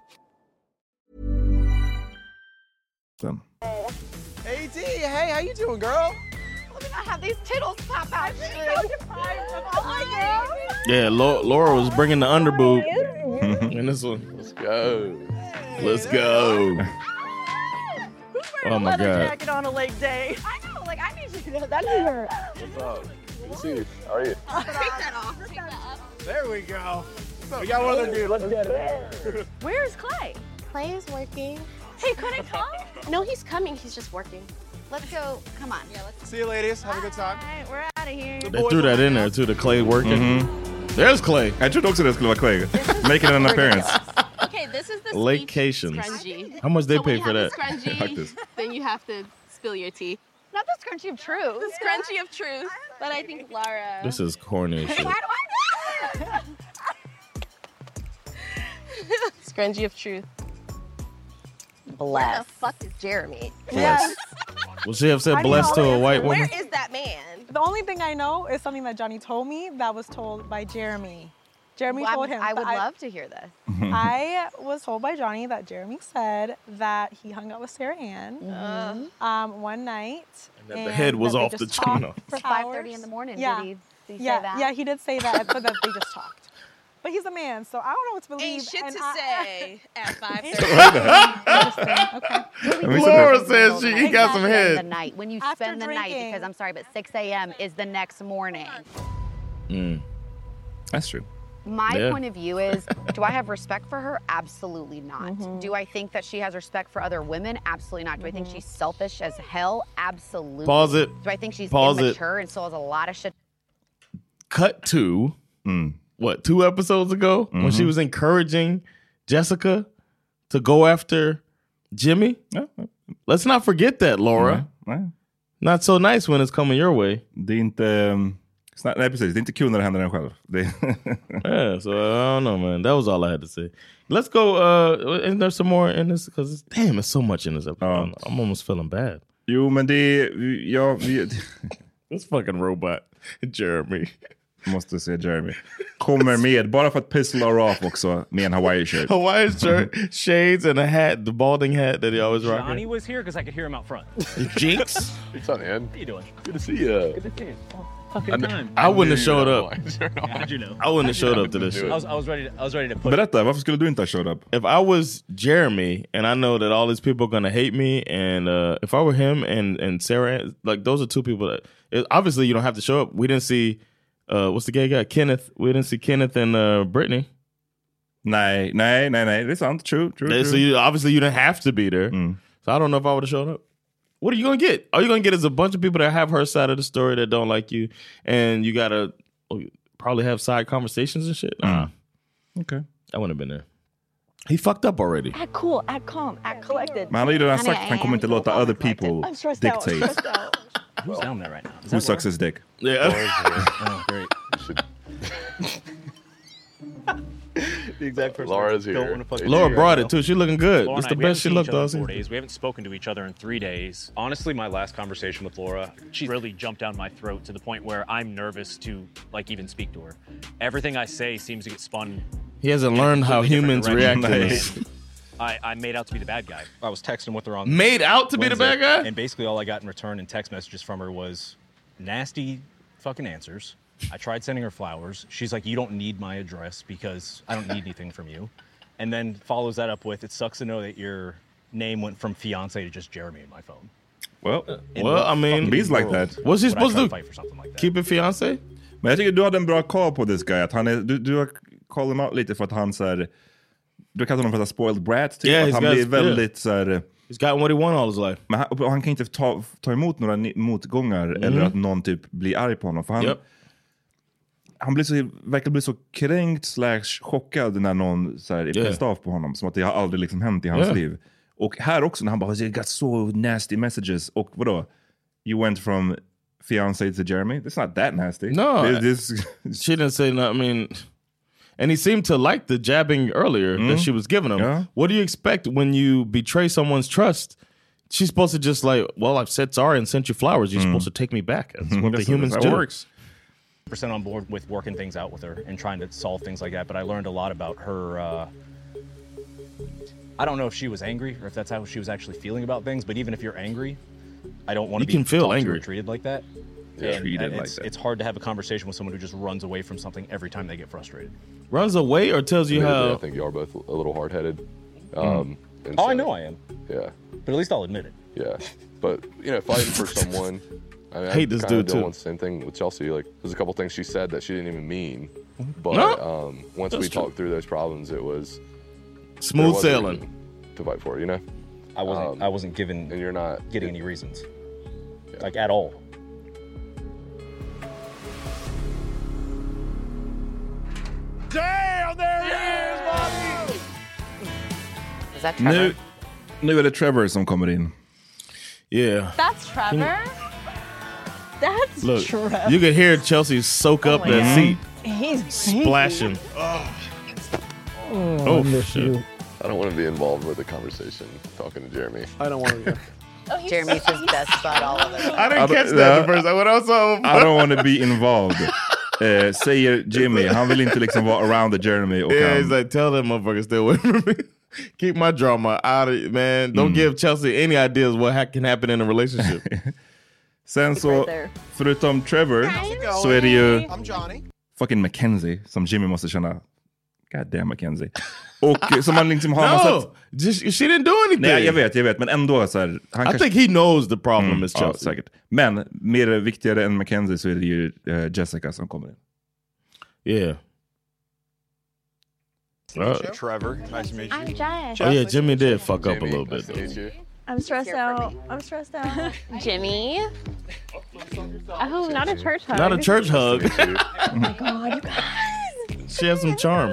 Hey, D, hey, how you doing, girl? Let me not have these tittles pop out. I'm so deprived of all my girls. Yeah, Laura, Laura was bringing the underboob in this one. Let's go. Let's go. Oh my Leather God. jacket on a lake day. I know, like I need you to know that's her. What's up? Good to see you. How are you? Take that off. Take that up. There we go. We got one other dude. Let's get it. Where's Clay? Clay is working. He couldn't come? No, he's coming. He's just working. Let's go. Come on. Yeah, let's See you, ladies. Have a good time. All right, we're out of here. They threw that in there too, the Clay working. There's Clay. Jag trodde också det skulle vara Clay. Making an appearance. Okay, this is the Lakeations. scrunchie. How much they so pay when for you have that? the scrunchie, then you have to spill your tea. Not the scrunchie of truth. The scrunchie of truth. But I think Laura. This is corny as shit. Why do I Scrunchie of truth. Where the fuck is Jeremy? Bless. Will she have said blessed to a white woman? Where is that man? The only thing I know is something that Johnny told me that was told by Jeremy. Jeremy Well, told him. I would that love to hear this. I was told by Johnny that Jeremy said that he hung out with Sarah Ann Mhm. um, one night. And that the head was that they off the just talked chino. for five hours. thirty in the morning. Yeah. Did he, did he yeah, say that? Yeah, he did say that, but that they just talked. But he's a man, so I don't know what to believe. Ain't shit and to I- say at five Okay. Laura says she, he got some The head. night when you After spend the night, drinking. because I'm sorry, but six a.m. is the next morning. Mm. That's true. My Yeah. point of view is, do I have respect for her? Absolutely not. Do I think that she has respect for other women? Absolutely not. Do I think she's selfish as hell? Absolutely. Pause it. Do I think she's Pause it. immature and still has a lot of shit? Cut to what, two episodes ago when she Mhm. was encouraging Jessica to go after Jimmy? Let's not forget that, Laura. Nej. Not so nice when it's coming your way. Det är inte... um, sna- Nej, precis. Det är inte kul när det händer en själv. Det Yeah, so I don't know, man. That was all I had to say. Let's go. Uh, isn't there some more in this? Because damn, it's so much in this episode. I'm almost feeling bad. Jo, men det är... Ja, vi... This fucking robot, Jeremy. Måste se Jeremy. Kommer med, bara för att piss Laura off också, med en Hawaii shirt. Hawaiian shirt, shades, and a hat, the balding hat that he always rocks. Johnny was here because I could hear him out front. Jinx? What's up, man? How you doing? Good to see you. Good to see you. Oh, fucking time. I wouldn't have showed up. How'd you know? I wouldn't have showed up to this I shit. was, I was ready. To, I was ready to put. Berätta, varför skulle du inte ha showed up? If I was Jeremy and I know that all these people are gonna hate me, and uh, if I were him and and Sarah, like those are two people that it, obviously you don't have to show up. We didn't see uh, what's the gay guy, Kenneth. We didn't see Kenneth and uh, Brittany. Nej, nej, nej, nej. Det är sant. True, true, They- true. So you, obviously you didn't have to be there. So I don't know if I would have showed up. What are you gonna get? All you're gonna get is a bunch of people that have her side of the story that don't like you, and you gotta probably have side conversations and shit. Nah. Okay. I wouldn't have been there. He fucked up already. Act cool, act calm, act collected. Men han har ju redan sagt att han kommer inte låta other people I'm stressed out, I'm dictate stressed out. Who's down there right now? Is who that sucks his dick. Yeah. Oh, great. The exact person. Laura's I don't here. wanna fuck with Laura you brought right it too. She looking good. Laura It's and the I, we haven't best she seen looked each other all in four season. days. We haven't spoken to each other in three days. Honestly, my last conversation with Laura, she really jumped down my throat to the point where I'm nervous to like even speak to her. Everything I say seems to get spun. He hasn't in a learned how completely humans different react to direction. this. I, I made out to be the bad guy. I was texting with her on Made out to be the Wednesday, bad guy? and basically all I got in return in text messages from her was nasty fucking answers. I tried sending her flowers. She's like, you don't need my address because I don't need anything from you. And then follows that up with, it sucks to know that your name went from fiance to just Jeremy in my phone. Well, In well, what I mean, fucking bees like world that. What's he would I supposed try to fight for something like that? Keep it fiance? Men jag tycker du hade en bra call på this guy. Att han är, du, du har call him out lite för att han så här, du kallar honom för att spoiled brat. Typ. Yeah, att he's han got- blir väldigt yeah. så här, He's gotten what he wanted all his life. men han, och han kan inte ta, ta emot några ni- motgångar eller att någon typ blir arg på honom. För han, Yep. han blir så, verkar bli så kränkt slash chockad när någon så här, är Yeah. pissed off på honom. Som att det har aldrig liksom hänt i hans Yeah. liv. Och här också när han bara, I got so nasty messages. Och vadå? You went from fiancé to Jeremy? That's not that nasty. No, This, this, she didn't say no. I mean, and he seemed to like the jabbing earlier that she was giving him. Yeah. What do you expect when you betray someone's trust? She's supposed to just like, well, I've said sorry and sent you flowers. You're supposed to take me back. That's what the That's- humans that do. works. percent on board with working things out with her and trying to solve things like that. But I learned a lot about her. Uh, I don't know if she was angry or if that's how she was actually feeling about things. But even if you're angry, I don't want You to be can feel talked to angry. or treated like that. Yeah, And- treated and like it's, that. It's hard to have a conversation with someone who just runs away from something every time they get frustrated. Runs away or tells you Admittedly, how. I think you are both a little hard-headed. Um, and Oh, I so- know I am. Yeah, But at least I'll admit it. yeah. But you know, fighting for someone. I, mean, Hate I'm this kinda dude, dealing too. with the same thing with Chelsea. Like, there's a couple things she said that she didn't even mean. But No. um, once That's we true. talked through those problems, it was Smooth there was a sailing. reason to fight for it. You know, I wasn't. Um, I wasn't given and you're not getting any reasons, like at all. Damn, there he is, Bobby! Is that Trevor? Nu, nu är det Trevor som kommer in. Yeah. That's Trevor. That's Look, Trevor. you could hear Chelsea soak up my that God. seat. He's Splashing. Oh, Oh, I miss shit. you. I don't want to be involved with the conversation talking to Jeremy. I don't want to go. Oh, Jeremy's his best bud all of it. I didn't catch that at first. I went also. I don't want to be involved. Eh, säger Jimmy. Han vill inte liksom vara around the Jeremy. Och Yeah, han, he's like, tell them motherfuckers stay away from me. Keep my drama out of it, man. Don't Mm. give Chelsea any ideas what ha- can happen in a relationship. Sen så, förutom Trevor, så är det ju fucking Mackenzie som Jimmy måste känna. God damn Mackenzie. Och eh, som man liksom har... man No, sett- just, she didn't do anything. Nej, jag vet, jag vet. Men ändå så här... Han I kanske- think he knows the problem Mm, is ja, Chelsea. säkert. Men mer viktigare än Mackenzie så är det ju eh, Jessica som kommer in. Yeah. Uh, Trevor, nice to meet you. I'm Jess. oh yeah, Jimmy did fuck up a Jamie, little nice bit. to meet you. I'm stressed out. I'm stressed out. Jimmy. Oh, not a church hug. Not a church hug. Oh my God, you guys. She has some charm.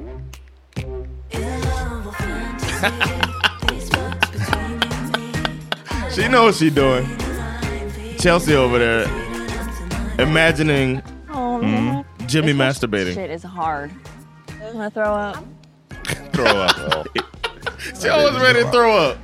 She knows what she doing. Chelsea over there, imagining Oh man. Jimmy This masturbating. Shit is hard. I'm gonna throw up. Throw up. She always ready to throw up.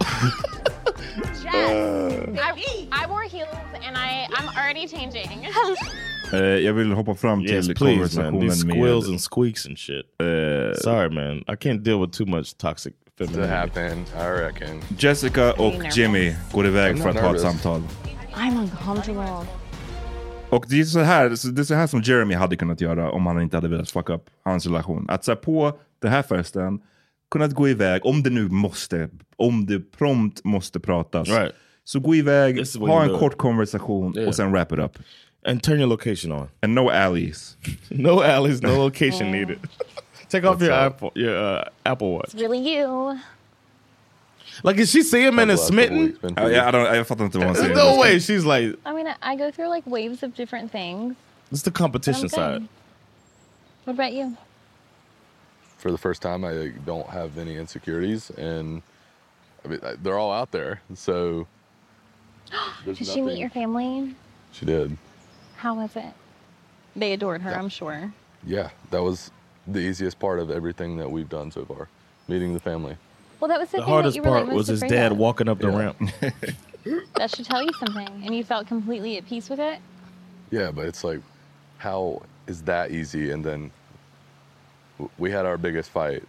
I, I wore heels and I, I'm already changing. Eh, jag vill hoppa fram Yes, till please, man. konversationen These med... squeals and squeaks and shit. eh, Sorry, man. I can't deal with too much toxic To femininity. happen, I reckon. Jessica och nervous? Jimmy går iväg I'm för not att ha ett nervous. samtal. I'm uncomfortable. Och det är, så här, så det är så här som Jeremy hade kunnat göra om han inte hade velat fucka upp hans relation. Att så här, på den här festen kunnat gå iväg, om det nu måste, om det prompt måste pratas. Right. Så gå iväg, This is what ha you en do. kort konversation Yeah. och sen wrap it up. And turn your location on. And no alleys. No alleys, no location needed. Take off What's your up? Apple, your uh, Apple Watch. It's really you. Like, if she see him and is Last couple smitten, weeks been Ja, pretty- jag, jag, jag fattar inte vad han there's säger. no way. She's like, I mean, I, I go through like waves of different things. it's the competition But I'm side. good. What about you? for the first time, I don't have any insecurities, and I mean, they're all out there. So Did she meet your family? She did. How was it? They adored her, I'm sure. Yeah, that was the easiest part of everything that we've done so far, meeting the family. Well, that was the, The thing hardest that you were part like, most was his afraid dad of. walking up the Yeah. ramp. That should tell you something, and you felt completely at peace with it. Yeah, but it's like, how is that easy? And then w- we had our biggest fight.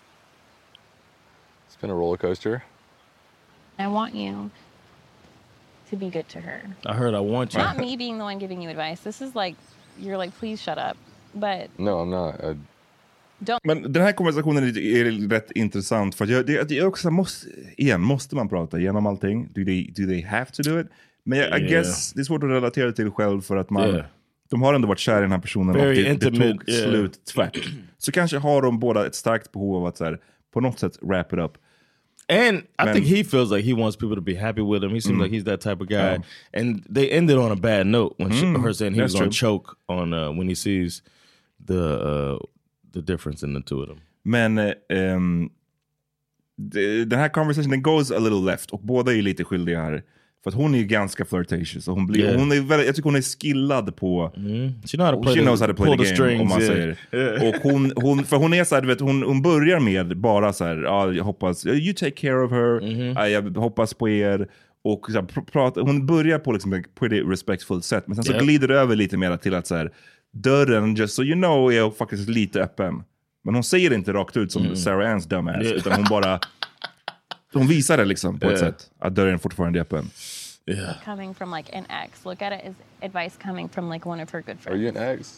It's been a roller coaster. I want you to be good to her. I heard I want you. Not me being the one giving you advice. This is like, you're like, please shut up. But No, I'm not. I, don't. Men den här konversationen är, är rätt intressant för att jag, det, det är också måste, igen, måste man prata igenom allting? Do they, do they have to do it? Men jag, I Yeah. guess det är svårt att relatera till själv för att man, Yeah. de har ändå varit kär i den här personen Very och det, det intimate, tog yeah. slut tvärt. Så kanske har de båda ett starkt behov av att så här, på något sätt wrap it up. And I Men- think he feels like he wants people to be happy with him. He seems Mm. like he's that type of guy. Yeah. And they ended on a bad note when she, Mm, her saying he that's was going true. to choke on uh, when he sees the uh, the difference in the two of them. Men eh, ehm, det- den här conversationen goes a little left och båda är lite skyldiga här. För att hon är ju ganska flirtatious och hon blir, Yeah. hon är väldigt, jag tycker hon är skillad på She know how to och play she the- knows how to play pull the the game, om man strings, säger. yeah. Och hon, hon, för hon är så här, du vet, hon, hon börjar med bara så här, ja, jag hoppas, you take care of her, Mm-hmm. ja, jag hoppas på er. Och så här, pr- prata, hon börjar på liksom ett pretty respectful sätt, men sen så Yeah. glider det över lite mer till att så här, dörren, just so you know, är faktiskt lite öppen. Men hon säger det inte rakt ut som Mm. Sarah Ann's dumbass, Yeah. utan hon bara, hon visar det liksom på ett Yeah. sätt, att dörren fortfarande är öppen. Yeah. Coming from like an ex. Look at it as advice coming from like one of her good are friends. you an ex?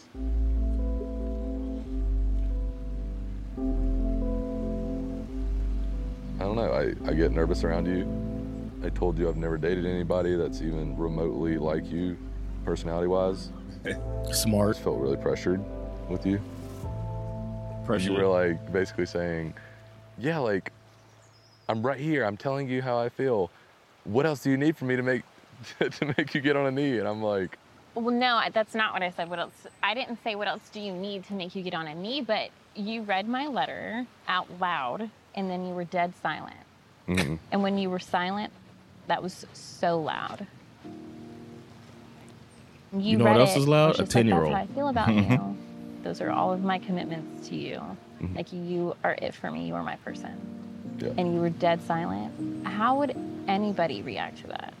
I don't know. I, I get nervous around you. I told you I've never dated anybody that's even remotely like you, personality-wise. Smart. I just felt really pressured with you. Pressure. You were like basically saying, yeah, like, I'm right here. I'm telling you how I feel. What else do you need from me to make to make you get on a knee? And I'm like, Well, no, I- that's not what I said. What else? I didn't say what else do you need to make you get on a knee, but you read my letter out loud and then you were dead silent. mm. And when you were silent, that was so loud. You, You know what read else it, is loud? was A just like, ten-year-old. That's how I feel about you. Those are all of my commitments to you. Like you are it for me. You are my person. Yeah. And you were dead silent. How would anybody react to that?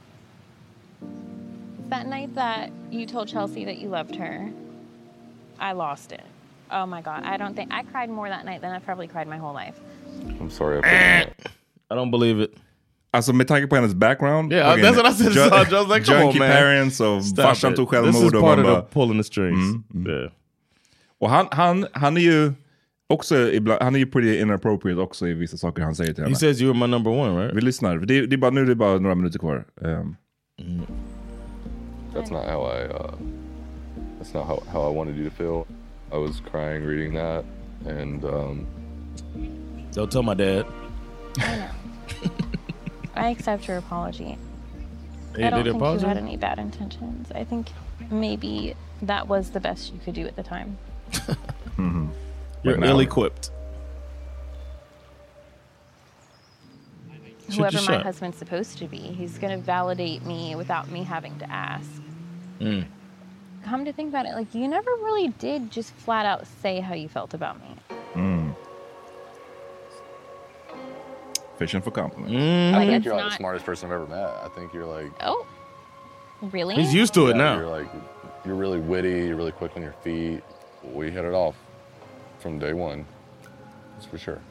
That night that you told Chelsea that you loved her, I lost it. Oh my God. I don't think I cried more that night than I've probably cried my whole life. I'm sorry. I put that. I don't believe it. Alltså med tanke på hennes background. Yeah, again, that's what I said. ju- So I was like, come on, junkie man. parents och Stop farsan it. tog This självmord is och part man of bara, the pulling the strings. Mm, mm. Yeah. Och han, han, han är ju också ibland, han är ju pretty inappropriate också i vissa saker han säger till henne. He says you were my number one, right? Vi lyssnar. Det, det är bara, nu är det bara några minuter kvar. Um, That's not how I. Uh, that's not how, how I wanted you to feel. I was crying reading that, and um, Don't tell my dad. I know. I accept your apology. Hey, I don't did he think you had apologize? any bad intentions. I think maybe that was the best you could do at the time. mhm. You're But now- ill-equipped. Shoot Whoever your my shot. husband's supposed to be, he's going to validate me without me having to ask. Mm. Come to think about it, like you never really did just flat out say how you felt about me. Mm. Fishing for compliments. Mm. I Like, think it's you're like not- the smartest person I've ever met. I think you're like. Oh, really? He's used to it Yeah, now. You're like, you're really witty. You're really quick on your feet. We hit it off from day one. That's for sure.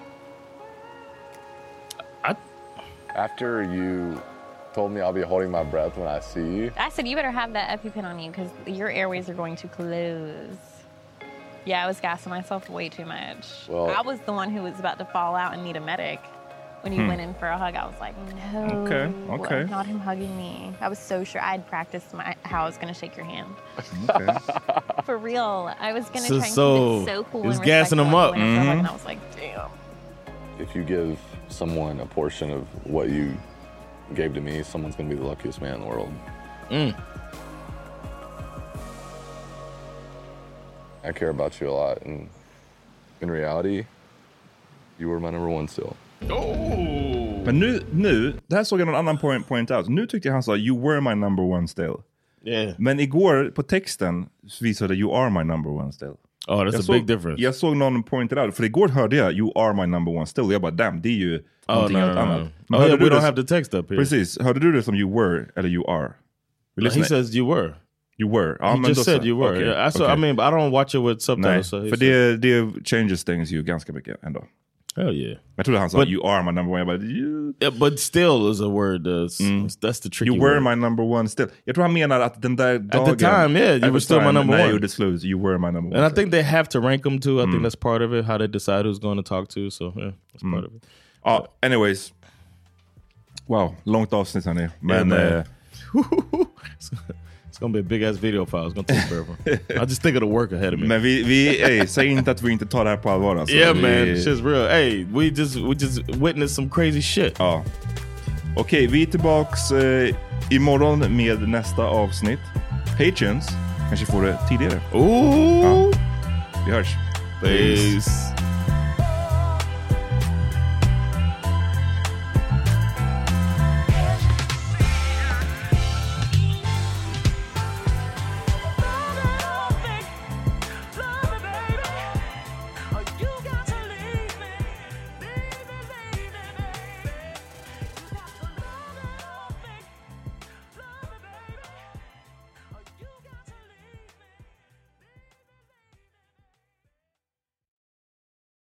I. After you told me I'll be holding my breath when I see you. I said you better have that EpiPen on you because your airways are going to close. Yeah, I was gassing myself way too much. Well- I was the one who was about to fall out and need a medic. When you Hmm. went in for a hug, I was like, no. Okay, okay. Not him hugging me. I was so sure. I had practiced my, how I was going to shake your hand. Okay. For real. I was going to So- try and so keep it so cool he was and gassing him respectful up. and went in for a hug, Mhm. And I was like, damn. If you give someone a portion of what you gave to me, someone's gonna be the luckiest man in the world. Mm. I care about you a lot, and in reality, you were my number one still. Oh. Men nu, nu, det här såg jag någon annan point, point out. Nu tyckte jag han sa you were my number one still. Yeah. Men igår på texten visade you are my number one still. Oh, that's jag a såg, big difference. Jag såg någon pointed out, för igår hörde jag you are my number one still. Jag bara damn, det är ju oh, någonting no, helt no, annat. no. Men Oh, hörde yeah, du we det, don't have the text up here. Precis, hörde du det som you were eller you are? No, he says you were. You were. Ja, he men just då said så. you were. Okay, Yeah, I, saw, okay. I mean, but I don't watch it with subtitles. Nej, so he för said- det, det changes things ju ganska mycket ändå. Hell yeah. Jag trodde han sa But- you are my number one. Jag bara, you... Yeah, but still is a word. That's, that's the tricky You were word. my number one still. Jag tror han menar att den där dagen... At the time, yeah, you at were the still my time, number när jag one. gjorde slut, you were my number one. And I still. think they have to rank them too. I Mm. think that's part of it, how they decide who's going to talk to. So yeah, that's part of it. Ja, anyways. Wow, långt avsnitt hörni. Men... Yeah, man. eh, It's gonna be a big ass video file. It's gonna take forever. I just think of the work ahead of me. Men vi, vi ey, säg inte att vi inte tar det här på allvar alltså. Yeah, vi, man, shit's real. Hey, we just we just witnessed some crazy shit. Ja. Okej, vi är tillbaks eh, imorgon med nästa avsnitt. Patreons kanske får det tidigare. Ooh. Ja. Vi hörs. Peace.